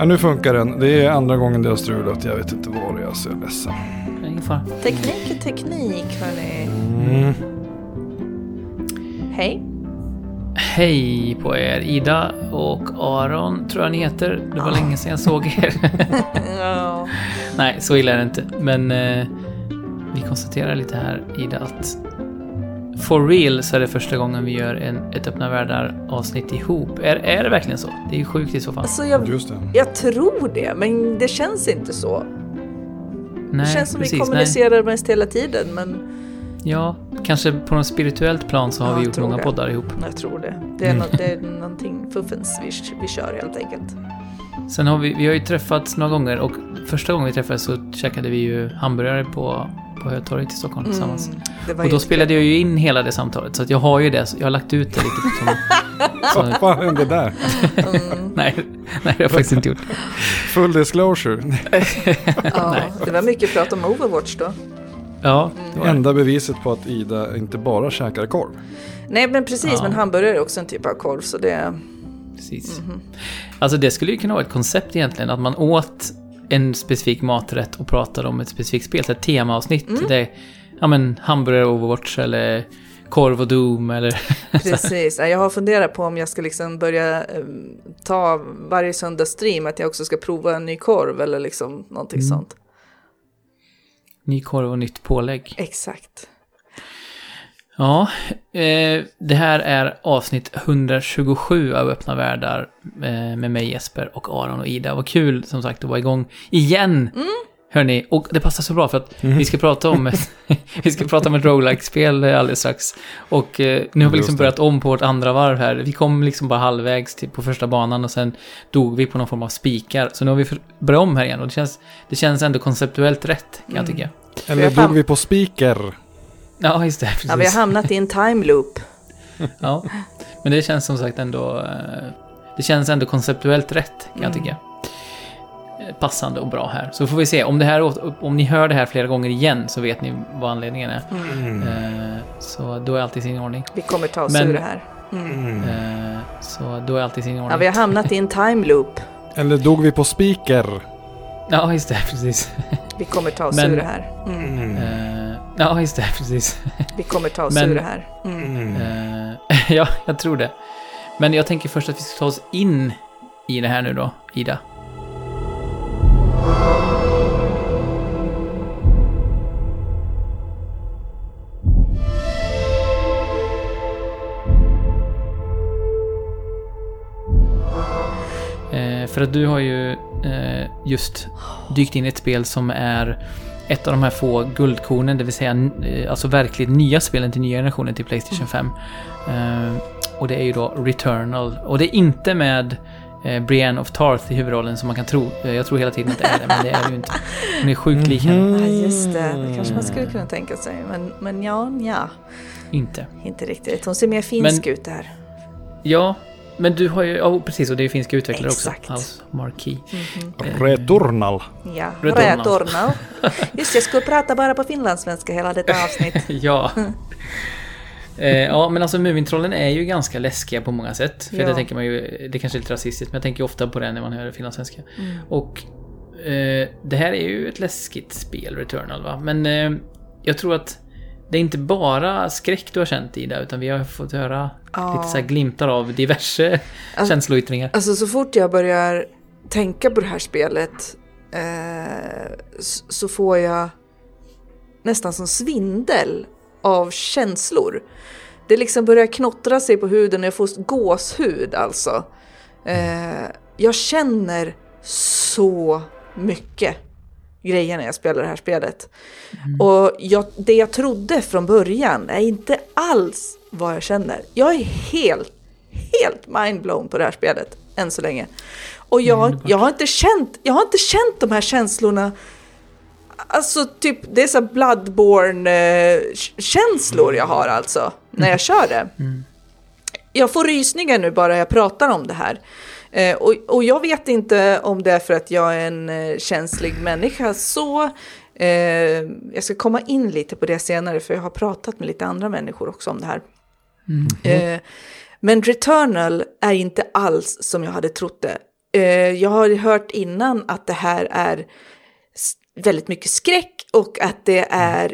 Ja, nu funkar den. Det är andra gången det har strulat. Jag vet inte vad det är, så jag är ledsen. Ingen fara. Teknik är teknik, hörni. Hej. Hej på er, Ida och Aron tror jag ni heter. Det var länge sedan jag såg er. Ja. Nej, så illa är det inte. Men vi konstaterar lite här, Ida, att for real så är det första gången vi gör ett Öppna Världar avsnitt ihop. Är det verkligen så? Det är ju sjukt i så fall. Alltså Just det. jag tror det, men det känns inte så. Nej, Det känns som precis, vi kommunicerar mest hela tiden, men... Ja, kanske på något spirituellt plan så har vi gjort många poddar ihop. Jag tror det. Det är någonting fuffens vi kör helt enkelt. Sen har vi har ju träffats några gånger och första gången vi träffades så käkade vi ju hamburgare på Hötorget i Stockholm tillsammans. Och då spelade jag ju in hela det samtalet, så att jag har ju det, jag har lagt ut det lite som... Vad fan hände där? Nej, det har jag faktiskt inte gjort. Full disclosure. Ja, det var mycket prat om Overwatch då. Ja, Det enda beviset på att Ida inte bara käkar korv. Nej, men precis, Ja. men hamburgare är också en typ av korv, så det... precis. Alltså det skulle ju kunna vara ett koncept egentligen, att man åt en specifik maträtt och pratade om ett specifikt spel, ett temaavsnitt. Det är, ja men, hamburgare Overwatch eller korv och Doom eller... Precis, jag har funderat på om jag ska liksom börja ta varje söndag stream, att jag också ska prova en ny korv eller liksom någonting sånt. Ny korv och nytt pålägg. Exakt. Ja, det här är avsnitt 127 av Öppna Världar med mig Jesper och Aron och Ida. Vad kul som sagt att vara igång igen. Hörrni, och det passar så bra för att vi ska prata om ett roguelike-spel alldeles strax. Och nu har vi liksom börjat om på vårt andra varv här. Vi kom liksom bara halvvägs till på första banan och sen dog vi på någon form av spikar. Så nu har vi börjat om här igen och det känns ändå konceptuellt rätt, kan jag tycka. Eller dog vi på speaker? Ja, just det, precis. Ja, vi har hamnat i en time loop. Ja, men det känns som sagt ändå... Det känns ändå konceptuellt rätt, kan jag tycka. Passande och bra här. Så får vi se. Om ni hör det här flera gånger igen så vet ni vad anledningen är. Så då är allt i sin ordning. Vi kommer ta oss ur det här. Så då är allt i sin ordning. Ja, vi har hamnat i en time loop. Eller dog vi på speaker? Ja, just det, precis. Vi kommer ta oss ur det här. Ja, just det, precis. Vi kommer ta oss ur det här. Ja, jag tror det. Men jag tänker först att vi ska ta oss in i det här nu då, Ida. För att du har ju just dykt in i ett spel som är ett av de här få guldkornen, det vill säga alltså verkligt nya spelen till nya generationen till PlayStation 5. Och det är ju då Returnal. Och det är inte med Brienne of Tarth i huvudrollen som man kan tro. Jag tror hela tiden att det är det, men det är det ju inte. Hon är sjukt lik henne. Ja, just det. Det kanske man skulle kunna tänka sig. Men ja. Inte riktigt. Hon ser mer finsk ut där. Ja, men du har ju... Ja, precis. Och det är finska utvecklare Exakt. också. House Marquee. Returnal. Ja, Returnal. Returnal. Just, jag skulle prata bara på finlandssvenska hela detta avsnitt. Ja. Ja, men alltså Mumintrollen är ju ganska läskiga på många sätt. För det tänker man ju, det kanske är lite rasistiskt, men jag tänker ofta på det när man hör finlandssvenska. Och det här är ju ett läskigt spel, Returnal, va? Men jag tror att det är inte bara skräck du har känt i det, utan vi har fått höra lite så här glimtar av diverse känsloyttringar. Alltså så fort jag börjar tänka på det här spelet så får jag nästan som svindel av känslor. Det liksom börjar knottra sig på huden och jag får gåshud alltså. Jag känner så mycket grejer när jag spelar det här spelet. Och det jag trodde från början är inte alls vad jag känner. Jag är helt mindblown på det här spelet än så länge. Och jag har inte känt de här känslorna. Alltså typ det är så Bloodborne-känslor jag har alltså när jag kör det. Jag får rysningar nu bara jag pratar om det här. Och jag vet inte om det är för att jag är en känslig människa så. Jag ska komma in lite på det senare för jag har pratat med lite andra människor också om det här. Men Returnal är inte alls som jag hade trott det. Jag har hört innan att det här är väldigt mycket skräck och att det är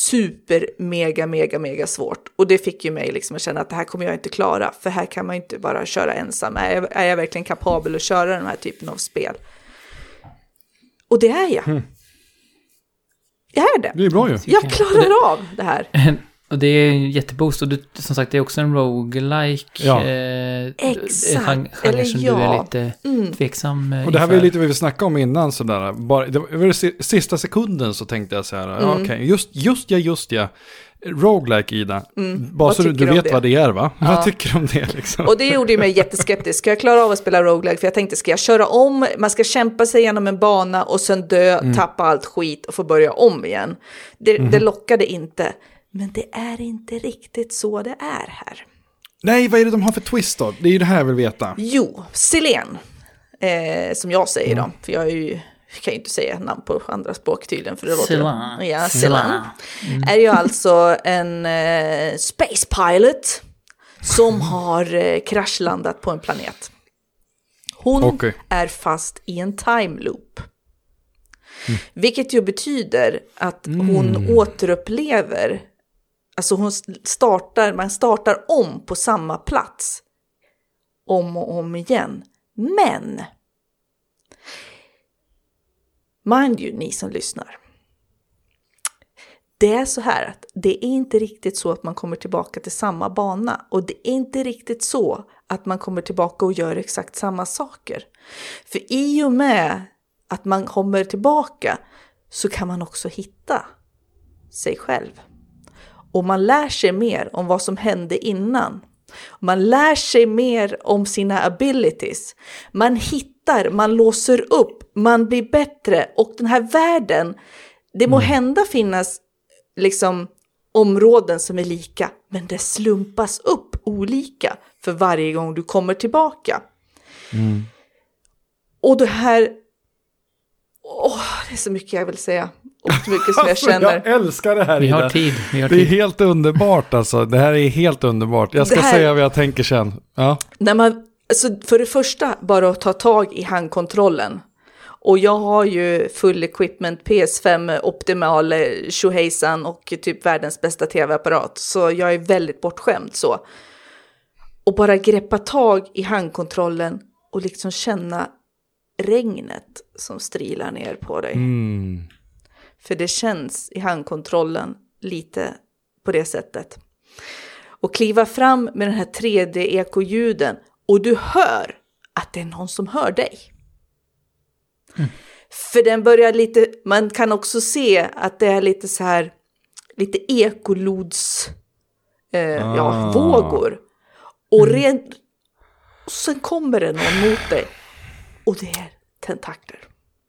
mega svårt. Och det fick ju mig liksom att känna att det här kommer jag inte klara. För här kan man ju inte bara köra ensam. Är jag verkligen kapabel att köra den här typen av spel? Och det är jag. Jag är det. Det är bra ju. Jag klarar av det här. Och det är en jätteboost. Och som sagt, det är också en roguelike. Ja. Exakt. Genre som du är lite tveksam Och det här var ju lite vad vi snackade om innan. Sådär. Det var sista sekunden så tänkte jag så här. Okej, just ja. Roguelike, Ida. Bara så du vet vad det är, va? Ja. Vad tycker du om det liksom? Och det gjorde ju mig jätteskeptisk. Ska jag klara av att spela roguelike? För jag tänkte, ska jag köra om? Man ska kämpa sig genom en bana och sen dö, tappa allt skit och få börja om igen. Det lockade inte. Men det är inte riktigt så det är här. Nej, vad är det de har för twist då? Det är ju det här jag vill veta. Jo, Selene. Som jag säger då. För jag kan ju inte säga namn på andra språk tydligen. För det låter... Ja, Selene. Är ju alltså en space pilot som har kraschlandat på en planet. Hon är fast i en time loop. Vilket ju betyder att hon återupplever, alltså man startar om på samma plats om och om igen. Men mind you, ni som lyssnar, det är så här att det är inte riktigt så att man kommer tillbaka till samma bana. Och det är inte riktigt så att man kommer tillbaka och gör exakt samma saker. För i och med att man kommer tillbaka så kan man också hitta sig själv. Och man lär sig mer om vad som hände innan. Man lär sig mer om sina abilities. Man hittar, man låser upp, man blir bättre. Och den här världen, det må hända finnas liksom områden som är lika. Men det slumpas upp olika för varje gång du kommer tillbaka. Och det här... det är så mycket jag vill säga. Och så mycket som jag känner. Jag älskar det här. Vi har tid. Det är helt underbart alltså. Det här är helt underbart. Jag ska säga vad jag tänker sen. Ja. När man, alltså för det första, bara att ta tag i handkontrollen. Och jag har ju full equipment, PS5, optimal, tjohejsan och typ världens bästa tv-apparat. Så jag är väldigt bortskämd så. Och bara greppa tag i handkontrollen och liksom känna regnet som strilar ner på dig. För det känns i handkontrollen lite på det sättet. Och kliva fram med den här 3D-ekoljuden och du hör att det är någon som hör dig. För den börjar lite, man kan också se att det är lite så här, lite ekolods vågor. Och sen kommer det någon mot dig. Och det är tentakler.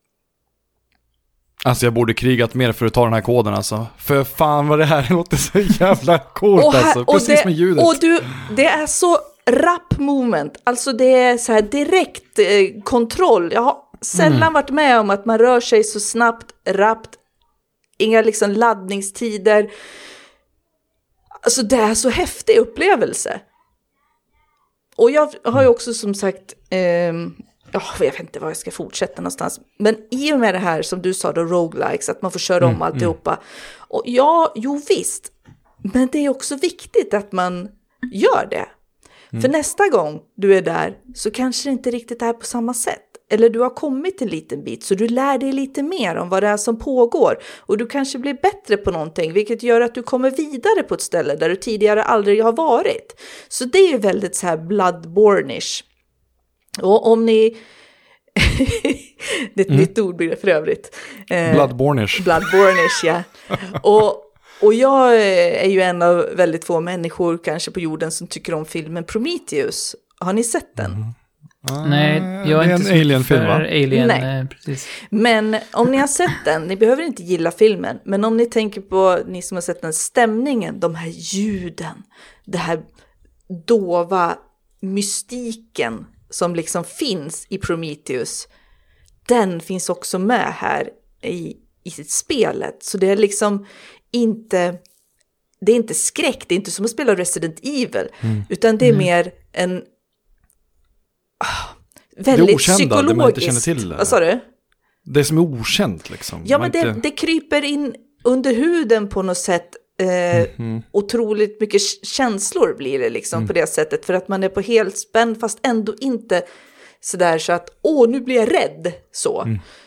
Alltså jag borde krigat mer för att ta den här koden alltså. För fan vad det här låter så jävla coolt alltså. Precis med ljudet. Och det är så rapp moment. Alltså det är så här direkt kontroll. Jag har sällan varit med om att man rör sig så snabbt, rappt. Inga liksom laddningstider. Alltså det är så häftig upplevelse. Och jag har ju också som sagt... jag vet inte var jag ska fortsätta någonstans. Men i och med det här som du sa då, roguelikes, att man får köra om alltihopa. Och jo visst. Men det är också viktigt att man gör det. För nästa gång du är där så kanske det inte riktigt är på samma sätt. Eller du har kommit en liten bit så du lär dig lite mer om vad det är som pågår. Och du kanske blir bättre på någonting, vilket gör att du kommer vidare på ett ställe där du tidigare aldrig har varit. Så det är ju väldigt så här Bloodborne-ish. Och om ni... det är ett nytt ord för övrigt. Bloodborne-ish. Bloodborne-ish, ja. Och jag är ju en av väldigt få människor kanske på jorden som tycker om filmen Prometheus. Har ni sett den? Nej, jag är inte en Alien-film, va? Alien, nej. Precis. Men om ni har sett den, ni behöver inte gilla filmen, men om ni tänker på, ni som har sett den, stämningen, de här ljuden, det här dova mystiken som liksom finns i Prometheus, den finns också med här i sitt spelet. Så det är liksom inte, det är inte skräck, det är inte som att spela Resident Evil, utan det är mer en... väldigt okända, psykologiskt. det man inte känner till. Vad sa du? Det som är okänt liksom. Ja, men det kryper in under huden på något sätt. Otroligt mycket känslor blir det liksom på det sättet. För att man är på helspänn fast ändå inte sådär så att nu blir jag rädd så.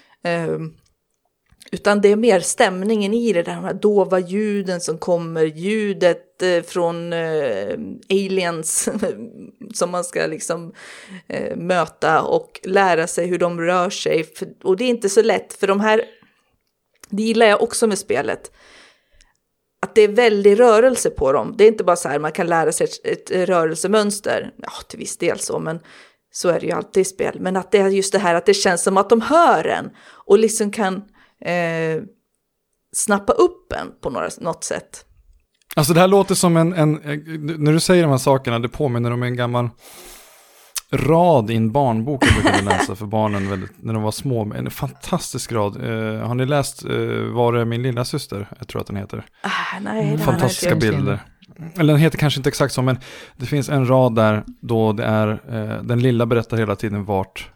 Utan det är mer stämningen i det där, de här dova ljuden som kommer, ljudet från aliens som man ska liksom möta och lära sig hur de rör sig. Och det är inte så lätt, för de här, det gillar jag också med spelet, att det är väldig rörelse på dem. Det är inte bara så här, man kan lära sig ett rörelsemönster, ja till viss del så, men så är det ju alltid i spel. Men att det är just det här att det känns som att de hör en och liksom kan snappa upp en på något sätt. Alltså det här låter som när du säger de här sakerna, det påminner om en gammal rad i en barnbok jag brukade läsa för barnen när de var små. En fantastisk rad. Har ni läst Var är min lilla syster? Jag tror att den heter. Nej, fantastiska bilder. Eller den heter kanske inte exakt så, men det finns en rad där då det är den lilla berättar hela tiden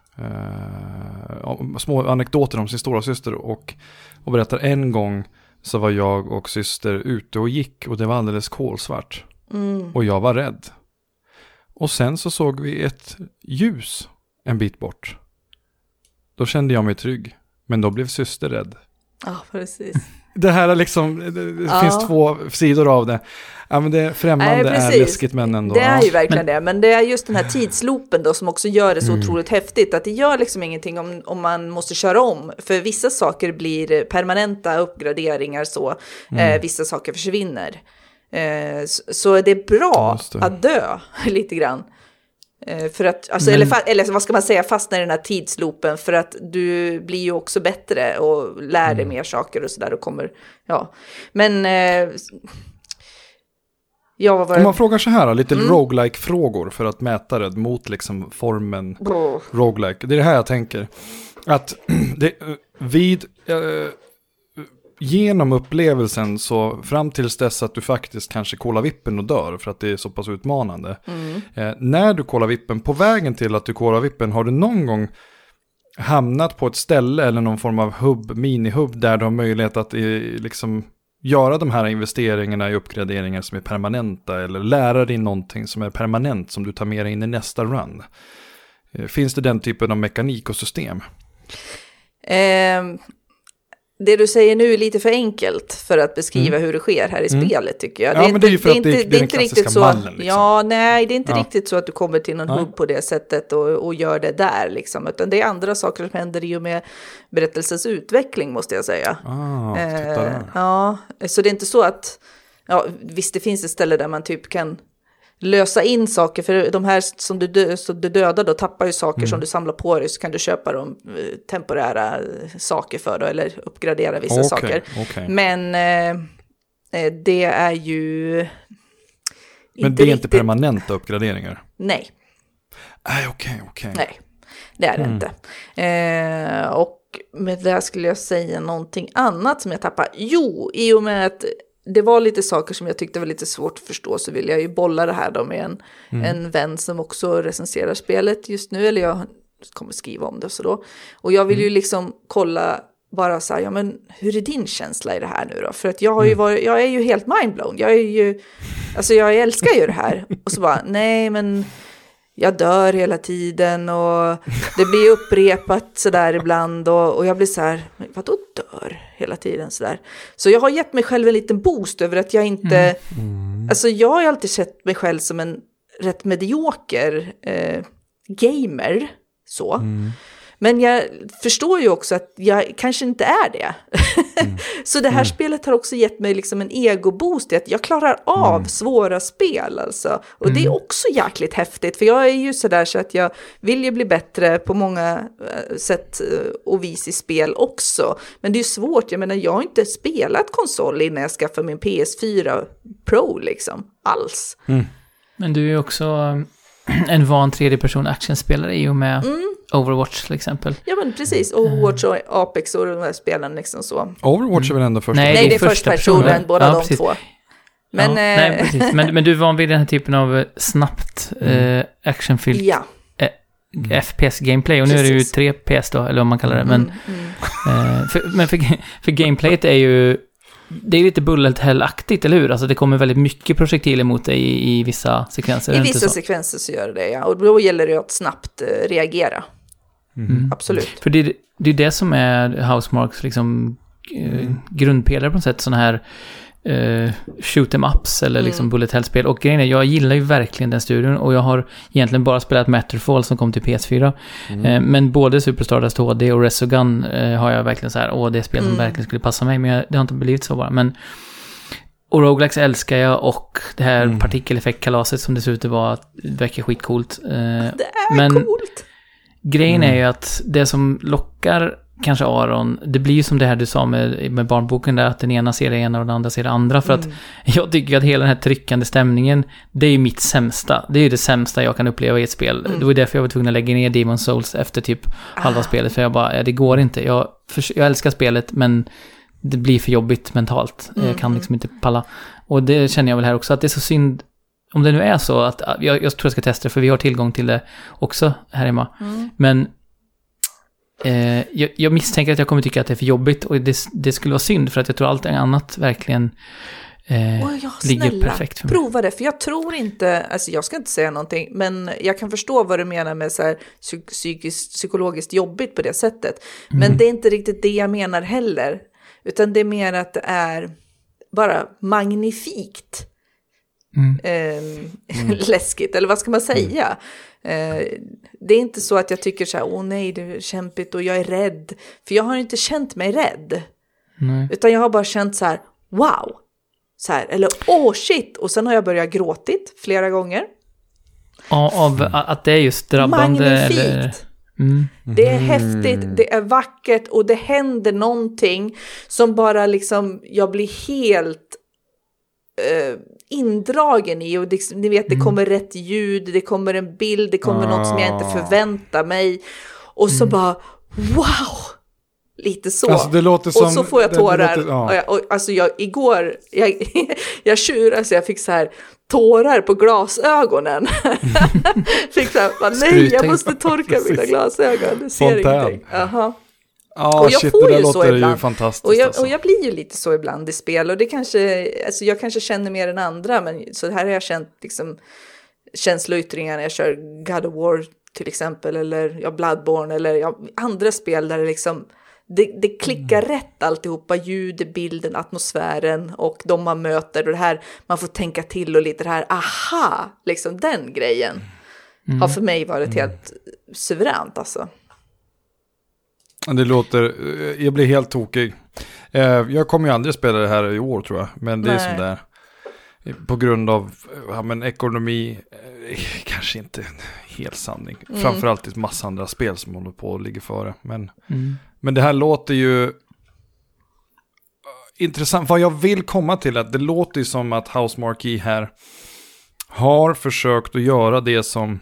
små anekdoter om sin stora syster och berättar en gång så var jag och syster ute och gick och det var alldeles kolsvart. Och jag var rädd. Och sen så såg vi ett ljus en bit bort. Då kände jag mig trygg. Men då blev syster rädd. Ja, precis. Det här är liksom, det finns två sidor av det. Ja, men det främmande är läskigt, men ändå. Det är ju verkligen det. Men det är just den här tidsloopen då som också gör det så otroligt häftigt. Att det gör liksom ingenting om man måste köra om. För vissa saker blir permanenta uppgraderingar så. Vissa saker försvinner. Så det är bra att dö lite grann. För att, alltså, eller vad ska man säga, fastna i den här tidsloopen, för att du blir ju också bättre och lär dig mer saker och sådär och kommer, ja. Men om man frågar så här, lite roguelike-frågor för att mäta det mot liksom formen roguelike. Det är det här jag tänker. Att genom upplevelsen så fram tills dess att du faktiskt kanske kollar vippen och dör för att det är så pass utmanande. När du kollar vippen, på vägen till att du kollar vippen, har du någon gång hamnat på ett ställe eller någon form av mini-hubb där du har möjlighet att liksom göra de här investeringarna i uppgraderingar som är permanenta eller lära dig någonting som är permanent som du tar med dig in i nästa run? Finns det den typen av mekanik och system? Det du säger nu är lite för enkelt för att beskriva hur det sker här i spelet, tycker jag. Ja, men det är ju för att det är den klassiska mallen. Liksom. Ja, nej, det är inte riktigt så att du kommer till någon hubb på det sättet och gör det där, liksom. Utan det är andra saker som händer i och med berättelsens utveckling, måste jag säga. Titta där. Ja, så det är inte så att, ja, visst det finns ett ställe där man typ kan lösa in saker, för de här som du dödar då tappar ju saker som du samlar på dig, så kan du köpa dem temporära saker för då, eller uppgradera vissa saker. Men det är ju men det är inte permanenta uppgraderingar? Nej. Okej. Nej, det är det inte. Och med det skulle jag säga någonting annat som jag tappar. Jo, i och med att det var lite saker som jag tyckte var lite svårt att förstå, så vill jag ju bolla det här då med en vän som också recenserar spelet just nu, eller jag kommer skriva om det så då. Och jag vill ju liksom kolla bara så här, ja men hur är din känsla i det här nu då? För att jag har ju jag är ju helt mindblown. Jag älskar ju det här. Och så bara, nej men jag dör hela tiden och det blir upprepat sådär ibland och jag blir så här, vadå dör hela tiden sådär? Så jag har gett mig själv en liten boost över att jag inte, alltså jag har alltid sett mig själv som en rätt medioker gamer så. Men jag förstår ju också att jag kanske inte är det. Så det här spelet har också gett mig liksom en ego-boost i att jag klarar av svåra spel alltså. Och det är också jäkligt häftigt, för jag är ju sådär så att jag vill ju bli bättre på många sätt och vis i spel också. Men det är ju svårt, jag menar jag har inte spelat konsol innan jag skaffade min PS4 Pro liksom, alls. Men du är ju också en van 3D-person actionspelare i och med Overwatch till exempel. Ja men precis, Overwatch och Apex och de här spelen liksom så. Overwatch är väl ändå första? Nej, det är första personen, båda de två. Men, nej, precis. Men du är van vid den här typen av snabbt actionfyllt FPS-gameplay. Och nu är det ju 3 PS då, eller vad man kallar det. Men, för gameplayet är ju... Det är lite bullet hell-aktigt, eller hur? Alltså det kommer väldigt mycket projektiler mot dig i vissa sekvenser. I vissa sekvenser så gör det, ja. Och då gäller det att snabbt reagera. Absolut. För det är det som är Housemarques liksom, grundpelare på något sätt. Sådana här shoot 'em ups eller liksom bullet hell-spel. Och grejen är, jag gillar ju verkligen den studion. Och jag har egentligen bara spelat Matterfall som kom till PS4. Men både Super Stardust HD och Resogun har jag verkligen så här, det är spel som verkligen skulle passa mig. Men det har inte blivit så bara. Men, och roguelikes älskar jag. Och det här partikeleffektkalaset som det ser ut att vara, verkar skitcoolt. Det är coolt. Grejen är ju att det som lockar kanske Aron, det blir ju som det här du sa med barnboken där, att den ena ser det ena och den andra ser det andra, för att jag tycker att hela den här tryckande stämningen, det är ju mitt sämsta. Det är ju det sämsta jag kan uppleva i ett spel. Det var därför jag var tvungen att lägga ner Demon's Souls efter typ halva spelet, för jag bara, det går inte. Jag älskar spelet, men det blir för jobbigt mentalt. Jag kan liksom inte palla. Och det känner jag väl här också, att det är så synd. Om det nu är så att jag tror jag ska testa det, för vi har tillgång till det också här hemma. Men jag misstänker att jag kommer tycka att det är för jobbigt, och det skulle vara synd, för att jag tror allt annat verkligen ligger perfekt för mig. Prova det, för jag tror inte, alltså jag ska inte säga någonting, men jag kan förstå vad du menar med så här psykologiskt jobbigt på det sättet. Men det är inte riktigt det jag menar heller, utan det är mer att det är bara magnifikt. Läskigt, eller vad ska man säga? Det är inte så att jag tycker så här, nej, det är kämpigt och jag är rädd, för jag har inte känt mig rädd. Utan jag har bara känt så här, wow, så här, eller shit, och sen har jag börjat gråtit flera gånger. Av att det är just drabbande. Magnifikt. Eller... Det är häftigt, det är vackert, och det händer någonting som bara liksom, jag blir helt indragen i, och det, ni vet, det kommer rätt ljud, det kommer en bild, det kommer något som jag inte förväntar mig, och så bara wow, lite så, alltså, det låter som, och så får jag tårar. Det låter, och alltså igår jag tjurade så jag fick så här tårar på glasögonen. Fick så här, nej, jag måste torka mina glasögon, det ser ingenting. Och jag får ju så ibland. Ju fantastiskt, och jag blir ju lite så ibland i spel, och det kanske, alltså jag kanske känner mer än andra, men så här har jag känt liksom känsloyttringar när jag kör God of War till exempel, eller Bloodborne, eller andra spel där det liksom det klickar rätt alltihopa, ljud, bilden, atmosfären och de man möter, och det här man får tänka till, och lite det här liksom den grejen har för mig varit helt suveränt alltså. Det låter, jag blir helt tokig. Jag kommer ju aldrig spela det här i år, tror jag. Men det är som det är. På grund av ekonomi, kanske inte en hel sanning. Framförallt ett massa andra spel som håller på och ligger före. Men det här låter ju intressant. Vad jag vill komma till är att det låter ju som att Housemarque här har försökt att göra det som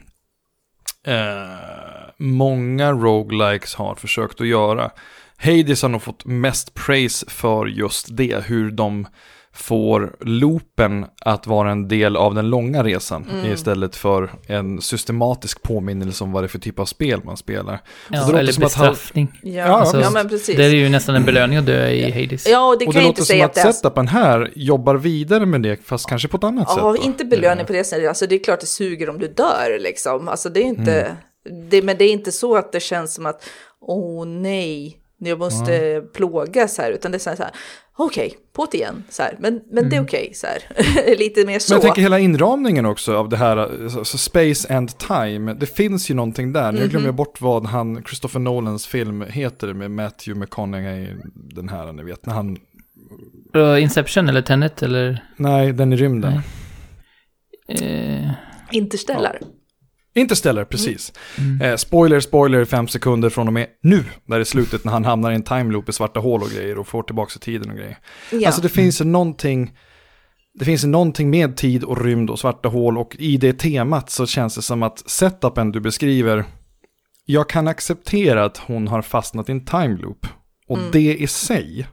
många roguelikes har försökt att göra. Hades har nog fått mest praise för just det, hur de får loopen att vara en del av den långa resan istället för en systematisk påminnelse om vad det är för typ av spel man spelar. Ja, eller som bestraffning. Men precis. Det är ju nästan en belöning att dö i Hades. Ja, och det kan jag inte säga att det låter som att setupen här jobbar vidare med det, fast kanske på ett annat sätt. Ja, inte belöning på det sättet. Alltså det är klart det suger om du dör liksom. Alltså det är inte... men det är inte så att det känns som att nej, jag måste plågas här, utan det är så här okej, på det igen så här. Men det är okej så här. Lite mer så. Men jag tänker hela inramningen också av det här, så space and time. Det finns ju någonting där. Nu glömmer jag bort vad Christopher Nolans film heter med Matthew McConaughey, den här, ni vet, när han... Inception eller Tenet eller? Nej, den i rymden. Interstellar. Ja. Interstellar, precis. Spoiler, 5 sekunder från och med nu, där i slutet när han hamnar i en time loop i svarta hål och grejer och får tillbaka tiden och grejer. Ja. Alltså det finns någonting med tid och rymd och svarta hål, och i det temat så känns det som att setupen du beskriver, jag kan acceptera att hon har fastnat i en time loop, och det i sig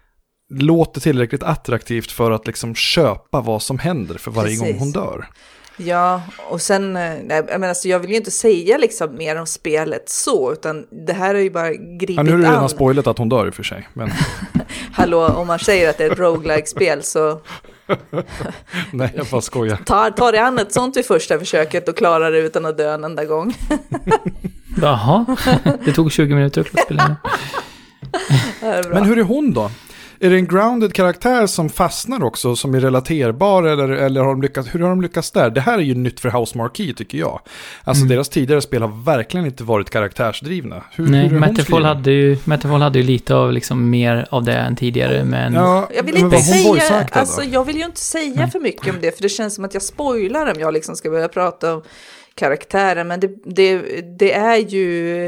låter tillräckligt attraktivt för att liksom köpa vad som händer för varje gång hon dör. Ja, och sen, jag vill ju inte säga liksom mer om spelet så, utan det här är ju bara gripit an. Nu är det redan spoilet att hon dör i för sig. Men... Hallå, om man säger att det är ett roguelike-spel så... Nej, jag bara skojar. Ta det an ett sånt vid första försöket och klara det utan att dö en enda gång. Jaha, det tog 20 minuter att spela. Men hur är hon då? Är det en grounded karaktär som fastnar också, som är relaterbar, eller har de lyckats, hur har de lyckats där? Det här är ju nytt för House Marquee tycker jag. Alltså deras tidigare spel har verkligen inte varit karaktärsdrivna. Nej, Matterfall hade ju lite av liksom mer av det än tidigare, men... Ja, jag vill ju inte säga för mycket om det, för det känns som att jag spoilar om jag liksom ska börja prata om karaktärer, men det är ju...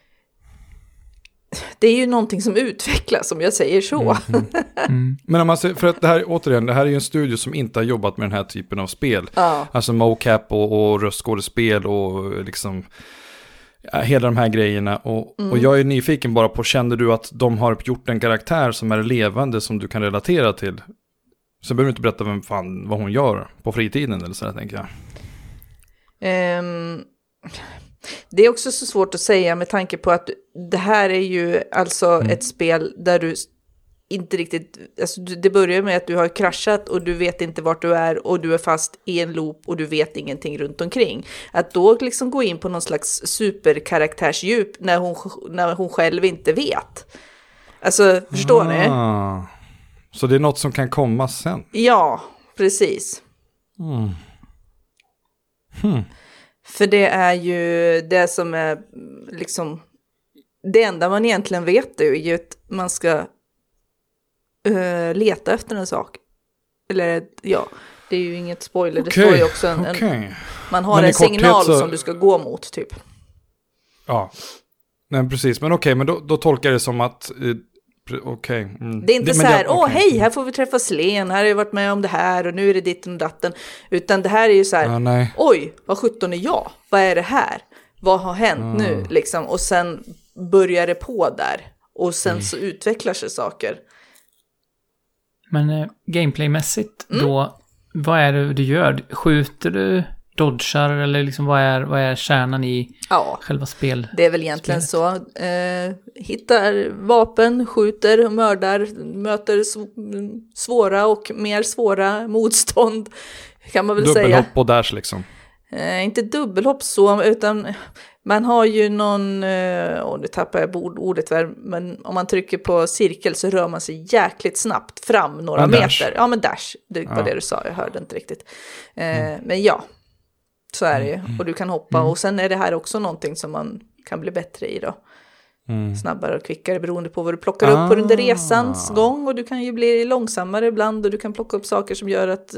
Det är ju någonting som utvecklas, som jag säger så. Men om man säger, för att det här är ju en studio som inte har jobbat med den här typen av spel. Ja. Alltså mocap och röstskådespel och liksom hela de här grejerna. Och jag är nyfiken bara på, kände du att de har gjort en karaktär som är levande som du kan relatera till? Så behöver du inte berätta vad hon gör på fritiden eller så där, tänker jag. Det är också så svårt att säga med tanke på att det här är ju alltså ett spel där du inte riktigt, alltså det börjar med att du har kraschat och du vet inte vart du är och du är fast i en loop och du vet ingenting runt omkring. Att då liksom gå in på någon slags superkaraktärsdjup när hon själv inte vet. Alltså, förstår ni? Så det är något som kan komma sen? Ja, precis. För det är ju det som är liksom det enda man egentligen vet är ju att man ska leta efter en sak. Eller ja, det är ju inget spoiler. Det står ju också man har en signal som du ska gå mot typ. Ja, nej precis. Men men då tolkar jag det som att det är inte så här, hej, här får vi träffa Slen, här har jag varit med om det här och nu är det ditten och datten, utan det här är ju så här, oj, vad 17 är jag? Vad är det här? Vad har hänt nu? Liksom, och sen börjar det på där och sen så utvecklar sig saker. Men gameplaymässigt då, vad är det du gör? Skjuter du, dodgar eller liksom vad är kärnan i själva spel? Det är väl egentligen så. Hittar vapen, skjuter, mördar, möter svåra och mer svåra motstånd kan man väl säga. Dubbelhopp och dash liksom. Inte dubbelhopp så, utan man har ju någon, nu tappar jag ordet här, men om man trycker på cirkel så rör man sig jäkligt snabbt fram några meter. Ja, men dash, det var det du sa, jag hörde inte riktigt. Men ja, så är det ju. Och du kan hoppa, och sen är det här också någonting som man kan bli bättre i då. Snabbare och kvickare beroende på vad du plockar upp på under resans gång, och du kan ju bli långsammare ibland och du kan plocka upp saker som gör att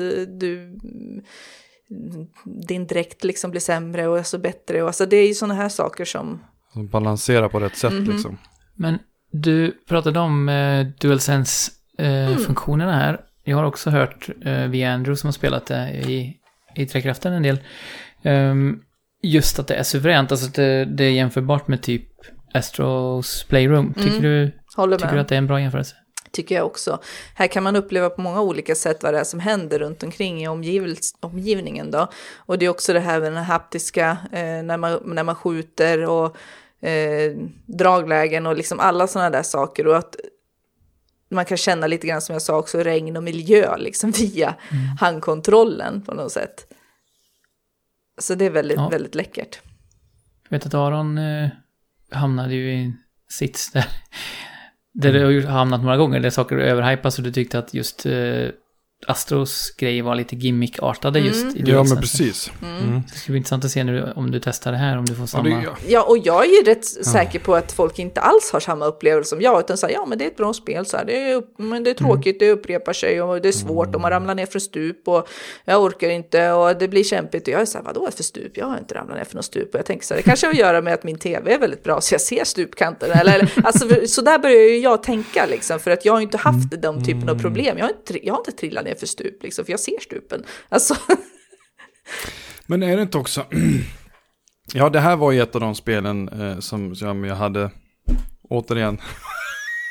din dräkt liksom blir sämre och så bättre, och alltså det är ju såna här saker som balanserar på rätt sätt liksom. Men du pratade om DualSense funktionerna här. Jag har också hört via Andrew som har spelat det i Träkraften en del, just att det är suveränt, alltså att det är jämförbart med typ Astros Playroom. Tycker du att det är en bra jämförelse? Tycker jag också. Här kan man uppleva på många olika sätt vad det är som händer runt omkring i omgivningen då. Och det är också det här med den haptiska när man skjuter och draglägen och liksom alla sådana där saker, och att man kan känna lite grann som jag sa också regn och miljö liksom via handkontrollen på något sätt. Så det är väldigt, väldigt läckert. Jag vet att Aron hamnade ju i en sits där det har hamnat några gånger där saker överhypas och du tyckte att just Astros grejer var lite gimmick-artade just i DualSense. Ja, men precis. Det skulle bli intressant att se nu om du testar det här, om du får samma... Ja, och jag är ju rätt säker på att folk inte alls har samma upplevelse som jag, utan säger, men det är ett bra spel, så här. Men det är tråkigt, det upprepar sig och det är svårt och man ramlar ner för stup och jag orkar inte och det blir kämpigt, och jag är så här, vadå för stup? Jag har inte ramlat ner för något stup, och jag tänker så här, det kanske har att göra med att min tv är väldigt bra så jag ser stupkanten, eller alltså, så där börjar ju jag tänka liksom, för att jag har inte haft de typen av problem, jag har inte trillat ner för stup liksom, för jag ser stupen. Alltså. Men är det inte också... Ja, det här var ju ett av de spelen som jag hade... Återigen.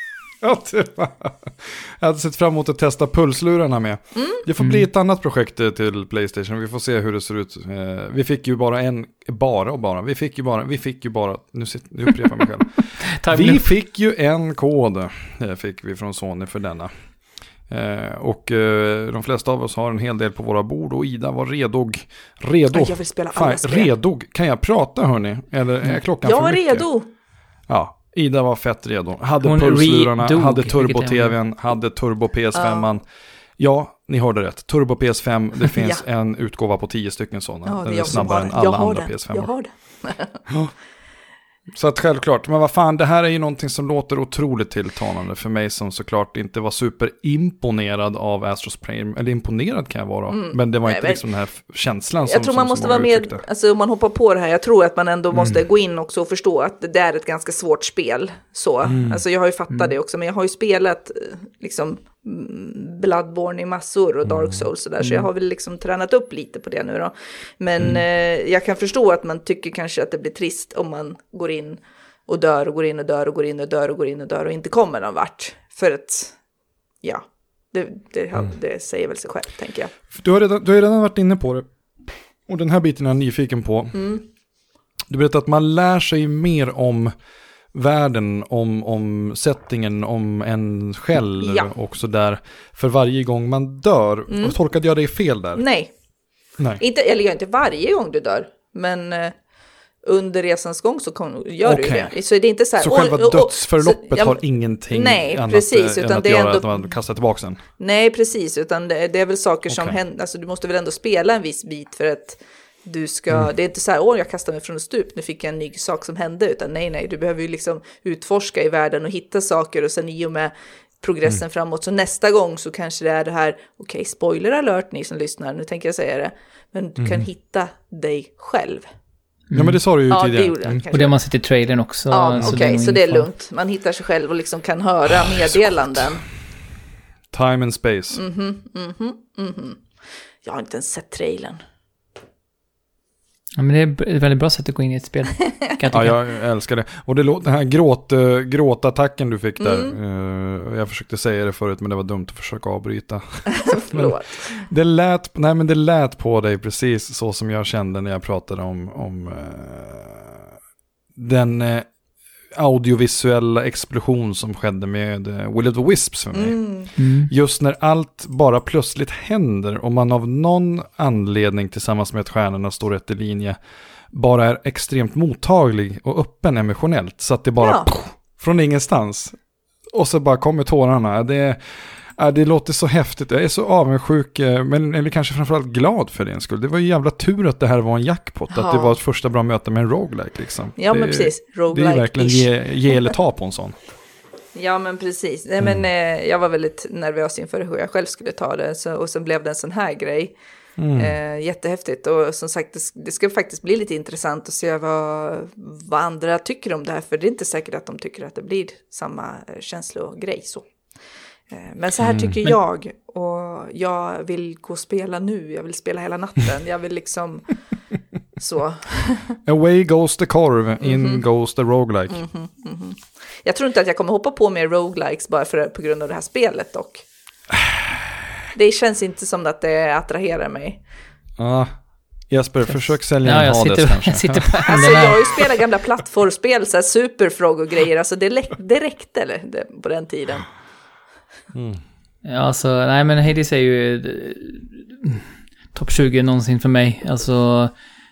Jag hade sett fram emot att testa pulslurarna med. Det får bli ett annat projekt till PlayStation. Vi får se hur det ser ut. Vi fick ju bara Vi fick ju bara nu upprepar jag mig själv. Vi fick ju en kod. Fick vi från Sony för denna. Och de flesta av oss har en hel del på våra bord och Ida var redo. Jag vill spela alla spel. Redo. Kan jag prata, hörni? Eller är klockan för mycket? Jag var redo. Ja, Ida var fett redo. Hade pulslurarna, hade turbo-tvn, hade turbo PS5. Ja, ni hörde rätt. Turbo PS5, det finns en utgåva på 10 stycken sådana. Den är snabbare än alla andra PS5. Jag har det. Så att självklart, men vad fan, det här är ju någonting som låter otroligt tilltalande för mig som såklart inte var superimponerad av Astros Playroom. Eller imponerad kan jag vara, men det var inte liksom den här känslan som jag tror man måste vara med, alltså om man hoppar på det här, jag tror att man ändå måste gå in också och förstå att det är ett ganska svårt spel. Så, alltså jag har ju fattat det också, men jag har ju spelat liksom Bloodborne i massor och Dark Souls och där, så jag har väl liksom tränat upp lite på det nu då. Men jag kan förstå att man tycker kanske att det blir trist om man går in och dör och går in och dör och går in och dör och går in och dör och inte kommer någon vart. För att, ja, det säger väl sig själv, tänker jag. Du har redan varit inne på det. Och den här biten är jag nyfiken på. Du berättar att man lär sig mer om världen, om settingen, om en själv och så där för varje gång man dör. Och tolkade jag dig fel där? Nej. Inte varje gång du dör, men under resans gång så gör du det. Så det är inte så här, så själva dödsförloppet har ingenting annat precis, utan än att det är göra ändå, att man kastar tillbaka den? Nej, precis, utan det är väl saker som händer, alltså du måste väl ändå spela en viss bit för att du ska, det är inte så här, jag kastar mig från ett stup, nu fick jag en ny sak som hände, utan nej, du behöver ju liksom utforska i världen och hitta saker, och sen i och med progressen framåt, så nästa gång så kanske det är det här, okej, spoiler alert ni som lyssnar, nu tänker jag säga det, men du kan hitta dig själv. Ja, men det sa du ju tidigare. Och det har man sett i trailern också. Ja, okej, så det är lugnt. Man hittar sig själv och liksom kan höra meddelanden. Time and space. Jag har inte ens sett trailern. Ja, men det är ett väldigt bra sätt att gå in i ett spel. Ja, jag älskar det. Och den här gråtattacken du fick där. Jag försökte säga det förut, men det var dumt att försöka avbryta. Det lät på dig precis så som jag kände när jag pratade om den audiovisuella explosion som skedde med Will of the Wisps för mig. Just när allt bara plötsligt händer och man av någon anledning tillsammans med att stjärnorna står rätt i linje bara är extremt mottaglig och öppen emotionellt, så att det bara från ingenstans och så bara kommer tårarna. Det låter så häftigt. Jag är så avundsjuk, eller kanske framförallt glad för din skull. Det var ju jävla tur att det här var en jackpot. Att det var ett första bra möte med en roguelike liksom. Ja, men precis. Roguelike. Det är verkligen ge eller ta på en sån. Ja, men precis. Nej, men jag var väldigt nervös inför hur jag själv skulle ta det. Och sen blev det en sån här grej. Jättehäftigt. Och som sagt, det ska faktiskt bli lite intressant att se vad andra tycker om det här. För det är inte säkert att de tycker att det blir samma känslogrej så. Men så här tycker jag, och jag vill gå och spela nu, jag vill spela hela natten, jag vill liksom så. Away goes the korv, in goes the roguelike. Jag tror inte att jag kommer hoppa på mer roguelikes bara på grund av det här spelet dock. Det känns inte som att det attraherar mig. Jesper, försök sälja en Hades kanske. Alltså jag har ju spelat gamla plattformspel, så här Superfrog och grejer, alltså det räckte på den tiden. Ja, alltså, nej men Hades är ju topp 20 någonsin för mig. Alltså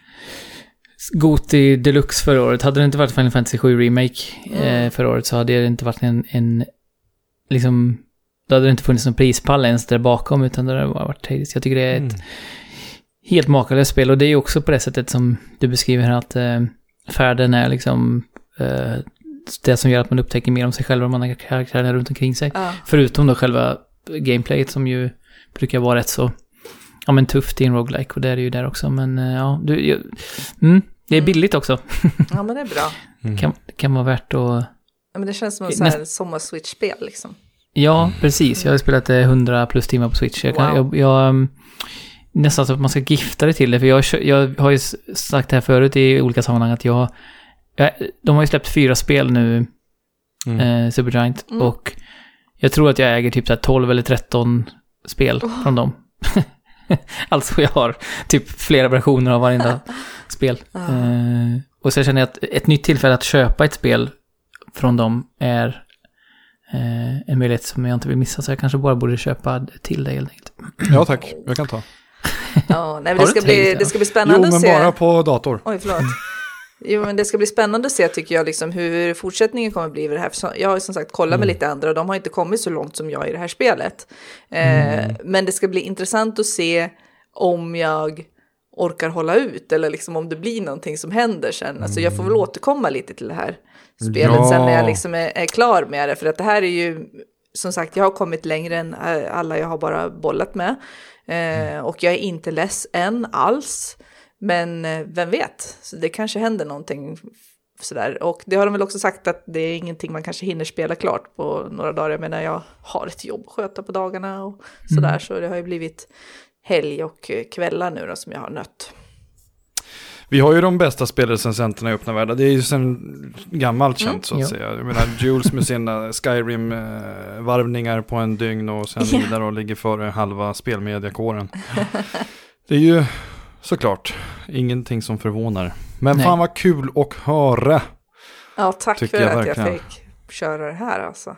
Goti Deluxe förra året. Hade det inte varit Final Fantasy 7 Remake förra året, så hade det inte varit en liksom, då hade det inte funnits någon prispall ens där bakom, utan det hade varit Hades. Jag tycker det är ett helt makalöst spel, och det är också på det sättet som du beskriver här, att färden är liksom det som gör att man upptäcker mer om sig själv och man har karaktärerna runt omkring sig. Förutom då själva gameplayet som ju brukar vara rätt så tufft i en roguelike, och det är det ju där också. Men det är billigt också. Ja, men det är bra. Kan vara värt att... Ja, men det känns som en sommar-Switch-spel liksom. Ja, precis. Jag har spelat 100 plus timmar på Switch. Jag nästan så att man ska gifta det till det, för jag har ju sagt det här förut i olika sammanhang att de har ju släppt 4 spel nu, Supergiant, och Jag tror att jag äger typ så här 12 eller 13 spel från dem. Alltså jag har typ flera versioner av varenda spel. Och så känner jag att ett nytt tillfälle att köpa ett spel från dem är en möjlighet som jag inte vill missa. Så jag kanske bara borde köpa till dig helt enkelt. Ja tack, jag kan ta. Ja, nej, men det ska bli spännande att se. Jo, men bara på dator. Oj, förlåt. Jo, men det ska bli spännande att se, tycker jag, liksom, hur fortsättningen kommer bli i det här. Jag har som sagt kollat med lite andra och de har inte kommit så långt som jag i det här spelet. Men det ska bli intressant att se om jag orkar hålla ut eller liksom om det blir någonting som händer sen. Alltså jag får väl återkomma lite till det här spelet sen när jag liksom är klar med det. För att det här är ju, som sagt, jag har kommit längre än alla jag har bara bollat med. Och jag är inte less än alls. Men vem vet, så det kanske händer någonting sådär. Och det har de väl också sagt att det är ingenting man kanske hinner spela klart på några dagar. Jag menar, jag har ett jobb att sköta på dagarna och sådär. Så det har ju blivit helg och kvällar nu då som jag har nött. Vi har ju de bästa spelrecensenterna i öppna världar. Det är ju sen gammalt känt så att säga. Jag menar, Jules med sina Skyrim-varvningar på en dygn och sen vidare och ligger före halva spelmediakåren. Det är ju såklart ingenting som förvånar. Men fan vad kul att höra. Ja, tack för att jag fick köra det här alltså.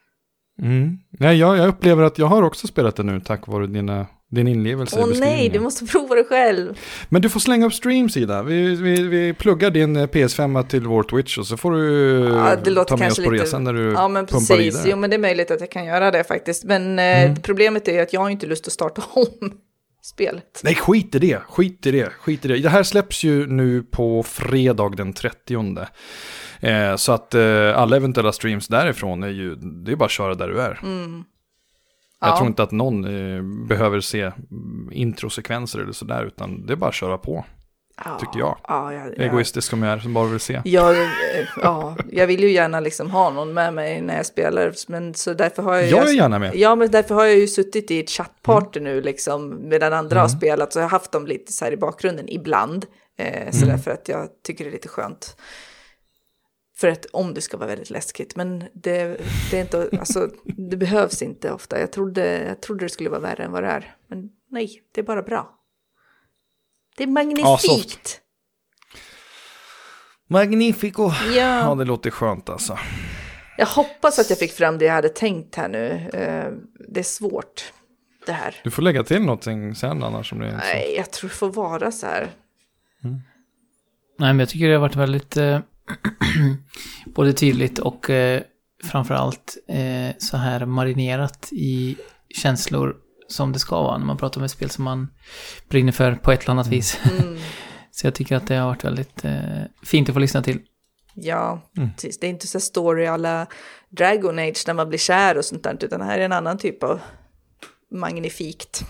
Nej, jag upplever att jag har också spelat det nu tack vare din inlevelse. Nej, du måste prova det själv. Men du får slänga upp streams i det. Vi pluggar din PS5 till vår Twitch och så får du ta med oss på resan när du pumpar vidare. Jo, men det är möjligt att jag kan göra det faktiskt. Men problemet är att jag har inte lust att starta om spelet. Nej, skit i det. Det här släpps ju nu på fredag den 30. Så att alla eventuella streams därifrån det är bara att köra där du är. Jag tror inte att någon behöver se introsekvenser eller sådär, utan det är bara att köra på. Tycker jag. Egoistisk som jag är, som bara vill se. Jag vill ju gärna liksom ha någon med mig när jag spelar, men så därför har jag är gärna med. Ja, men därför har jag ju suttit i ett chattparty nu liksom, medan andra har spelat, så jag har haft dem lite så här i bakgrunden ibland. Så därför att jag tycker det är lite skönt. För att om det ska vara väldigt läskigt. Men det är inte, alltså, det behövs inte ofta. Jag trodde det skulle vara värre än vad det är. Men nej, det är bara bra. Det är magnifikt. Magnifico. Ja, det låter skönt alltså. Jag hoppas att jag fick fram det jag hade tänkt här nu. Det är svårt, det här. Du får lägga till någonting sen annars. Som det är nej, jag tror det får vara så här. Nej, men jag tycker det har varit väldigt... både tydligt och framförallt så här marinerat i känslor som det ska vara när man pratar om ett spel som man brinner för på ett eller annat vis. Så jag tycker att det har varit väldigt fint att få lyssna till. Ja, precis. Det är inte så story alla Dragon Age när man blir kär och sånt där, utan det här är en annan typ av magnifikt.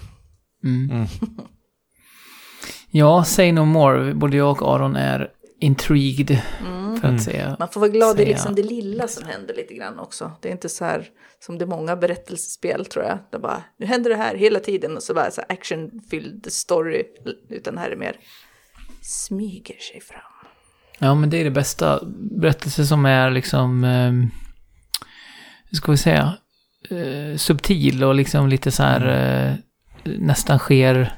Ja, say no more. Både jag och Aron är intrigued för att säga. Man får vara glad i liksom det lilla som händer lite grann också. Det är inte så här som det är många berättelsespel, tror jag. Det bara, nu händer det här hela tiden och så bara så actionfylld story, utan här är mer smyger sig fram. Ja, men det är det bästa. Berättelser som är liksom hur ska vi säga subtil och liksom lite så här nästan sker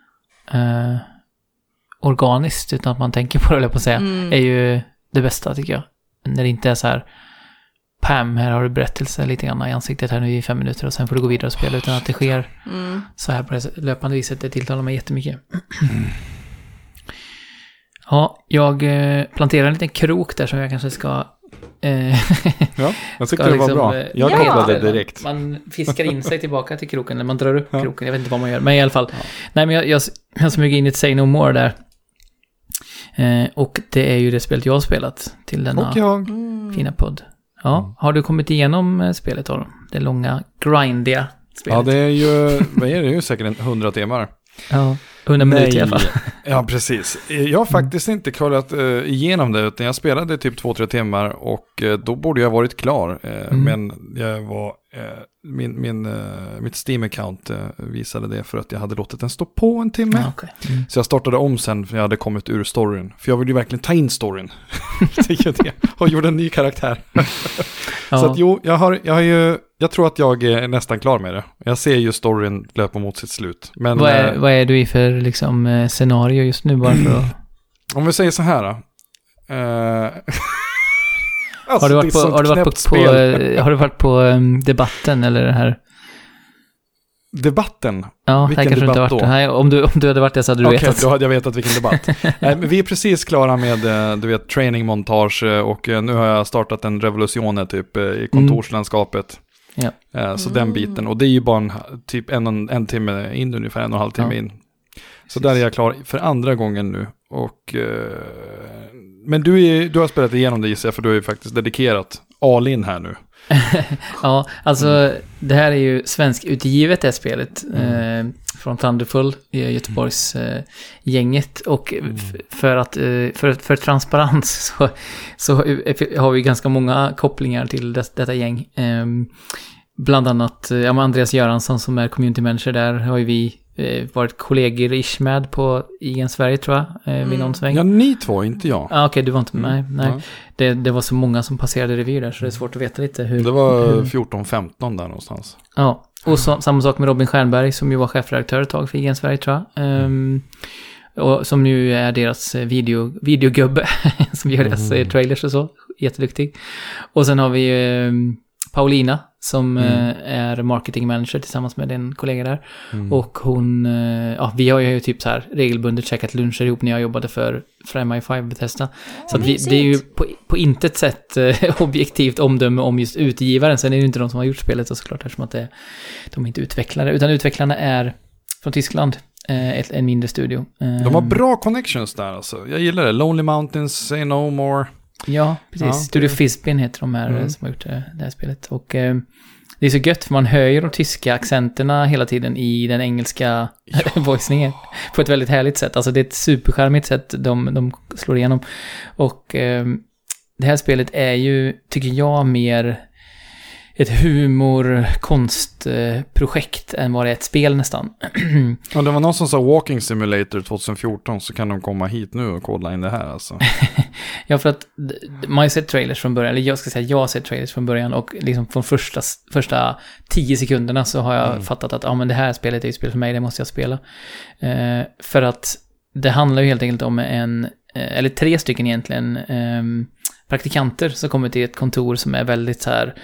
organiskt utan att man tänker på det, eller på att säga, är ju det bästa tycker jag. När det inte är så här Pam, här har du berättelse lite grann i ansiktet här nu i 5 minuter och sen får du gå vidare och spela, utan att det sker så här på det löpande viset. Det tilltalar mig jättemycket. Ja, jag planterar en liten krok där som jag kanske ska ja, jag tycker det var bra. Jag kopplade direkt. Man fiskar in sig tillbaka till kroken, eller man drar upp kroken, jag vet inte vad man gör, men i alla fall. Nej, men jag smyger in ett Say No More där. Och det är ju det spelet jag har spelat till denna fina podd. Ja, har du kommit igenom spelet då? Det långa, grindiga spelet. Ja, det är ju, vad är det ju säkert 100 timmar. Ja, 100 minuter i alla fall. Ja, precis. Jag har faktiskt inte kollat igenom det, utan jag spelade typ 2-3 timmar och då borde jag varit klar. Men jag var mitt Steam-account visade det för att jag hade låtit den stå på en timme. Okay. Så jag startade om sen för jag hade kommit ur storyn. För jag ville ju verkligen ta in storyn. Och gjorde en ny karaktär. Så att jo, jag tror att jag är nästan klar med det. Jag ser ju storyn löpa mot sitt slut. Men, vad är du i för liksom, scenario just nu bara för att... Om vi säger så här då. Alltså, har du varit på debatten eller det här? Debatten? Ja, vilken kanske debatt inte varit då? Nej, om du hade varit det så hade du vetat. Okej, då hade jag vetat vilken debatt. Nej, men vi är precis klara med, du vet, training-montage och nu har jag startat en revolution typ i kontorslandskapet. Ja. Så den biten. Och det är ju bara typ en timme in ungefär, 1,5 timme in. Så där är jag klar för andra gången nu. Och... Men du har spelat igenom det, gissar jag, för du är ju faktiskt dedikerat all in här nu. Ja, alltså det här är ju svenskutgivet det spelet från Thunderful i Göteborgs gänget och för transparens så har vi ganska många kopplingar till detta gäng. Bland annat Andreas Göransson som är community manager där har ju vi varit kollegor-ish med på Igen Sverige tror jag, vid någon sväng. Ja, ni två, inte jag. Okej, du var inte med. Nej. Det var så många som passerade revy där så det är svårt att veta lite hur... Det var 14-15 där någonstans. Ja, och samma sak med Robin Stjernberg som ju var chefredaktör ett tag för Igen Sverige tror jag. Och som nu är deras videogubbe som gör deras trailers och så. Jätteduktig. Och sen har vi Paulina som är marketing manager tillsammans med en kollega där. Och hon, vi har ju typ så här regelbundet checkat luncher ihop när jag jobbade för MI5 Bethesda. Så att det är ju på intet sätt objektivt omdöme om just utgivaren. Sen är det ju inte de som har gjort spelet så såklart eftersom att de är inte utvecklare. Utan utvecklarna är från Tyskland. En mindre studio. De har bra connections där alltså. Jag gillar det. Lonely Mountains, Say No More. Ja, precis. Ja, Studio Fizbin heter de här som har gjort det här spelet. Och det är så gött för man hör ju de tyska accenterna hela tiden i den engelska voicningen på ett väldigt härligt sätt. Alltså det är ett superskärmigt sätt de slår igenom. Och det här spelet är ju, tycker jag, mer ett humor-konstprojekt än vad det är ett spel nästan. Ja, det var någon som sa Walking Simulator 2014 så kan de komma hit nu och kolla in det här alltså. Ja, för att man har sett trailers från början, eller jag har sett trailers från början och liksom från första 10 sekunderna så har jag fattat att men det här spelet är ju spel för mig, det måste jag spela. För att det handlar ju helt enkelt om eller 3 stycken egentligen praktikanter som kommer till ett kontor som är väldigt så här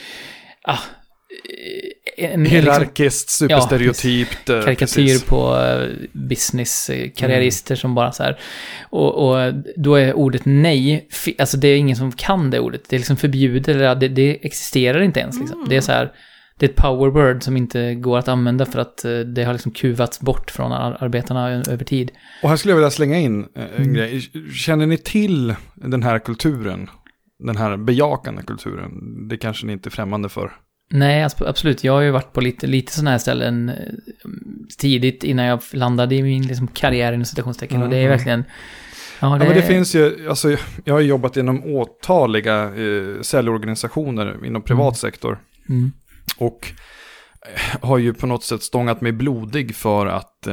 hierarkiskt, superstereotypt karikatyr precis. På business-karriärister som bara så här och då är ordet nej, alltså det är ingen som kan det ordet, det är liksom förbjudet eller det existerar inte ens liksom. Det är så här, det är ett power word som inte går att använda för att det har liksom kuvats bort från arbetarna över tid. Och här skulle jag vilja slänga in en grej. Känner ni till den här kulturen? Den här bejakande kulturen? Det kanske ni inte är främmande för. Nej, absolut. Jag har ju varit på lite sådana här ställen tidigt innan jag landade i min liksom, karriär inom citationstecken. Och det är verkligen... Ja, men det finns ju... Alltså, jag har jobbat inom åtaliga säljorganisationer inom privat sektor. Och har ju på något sätt stångat mig blodig för att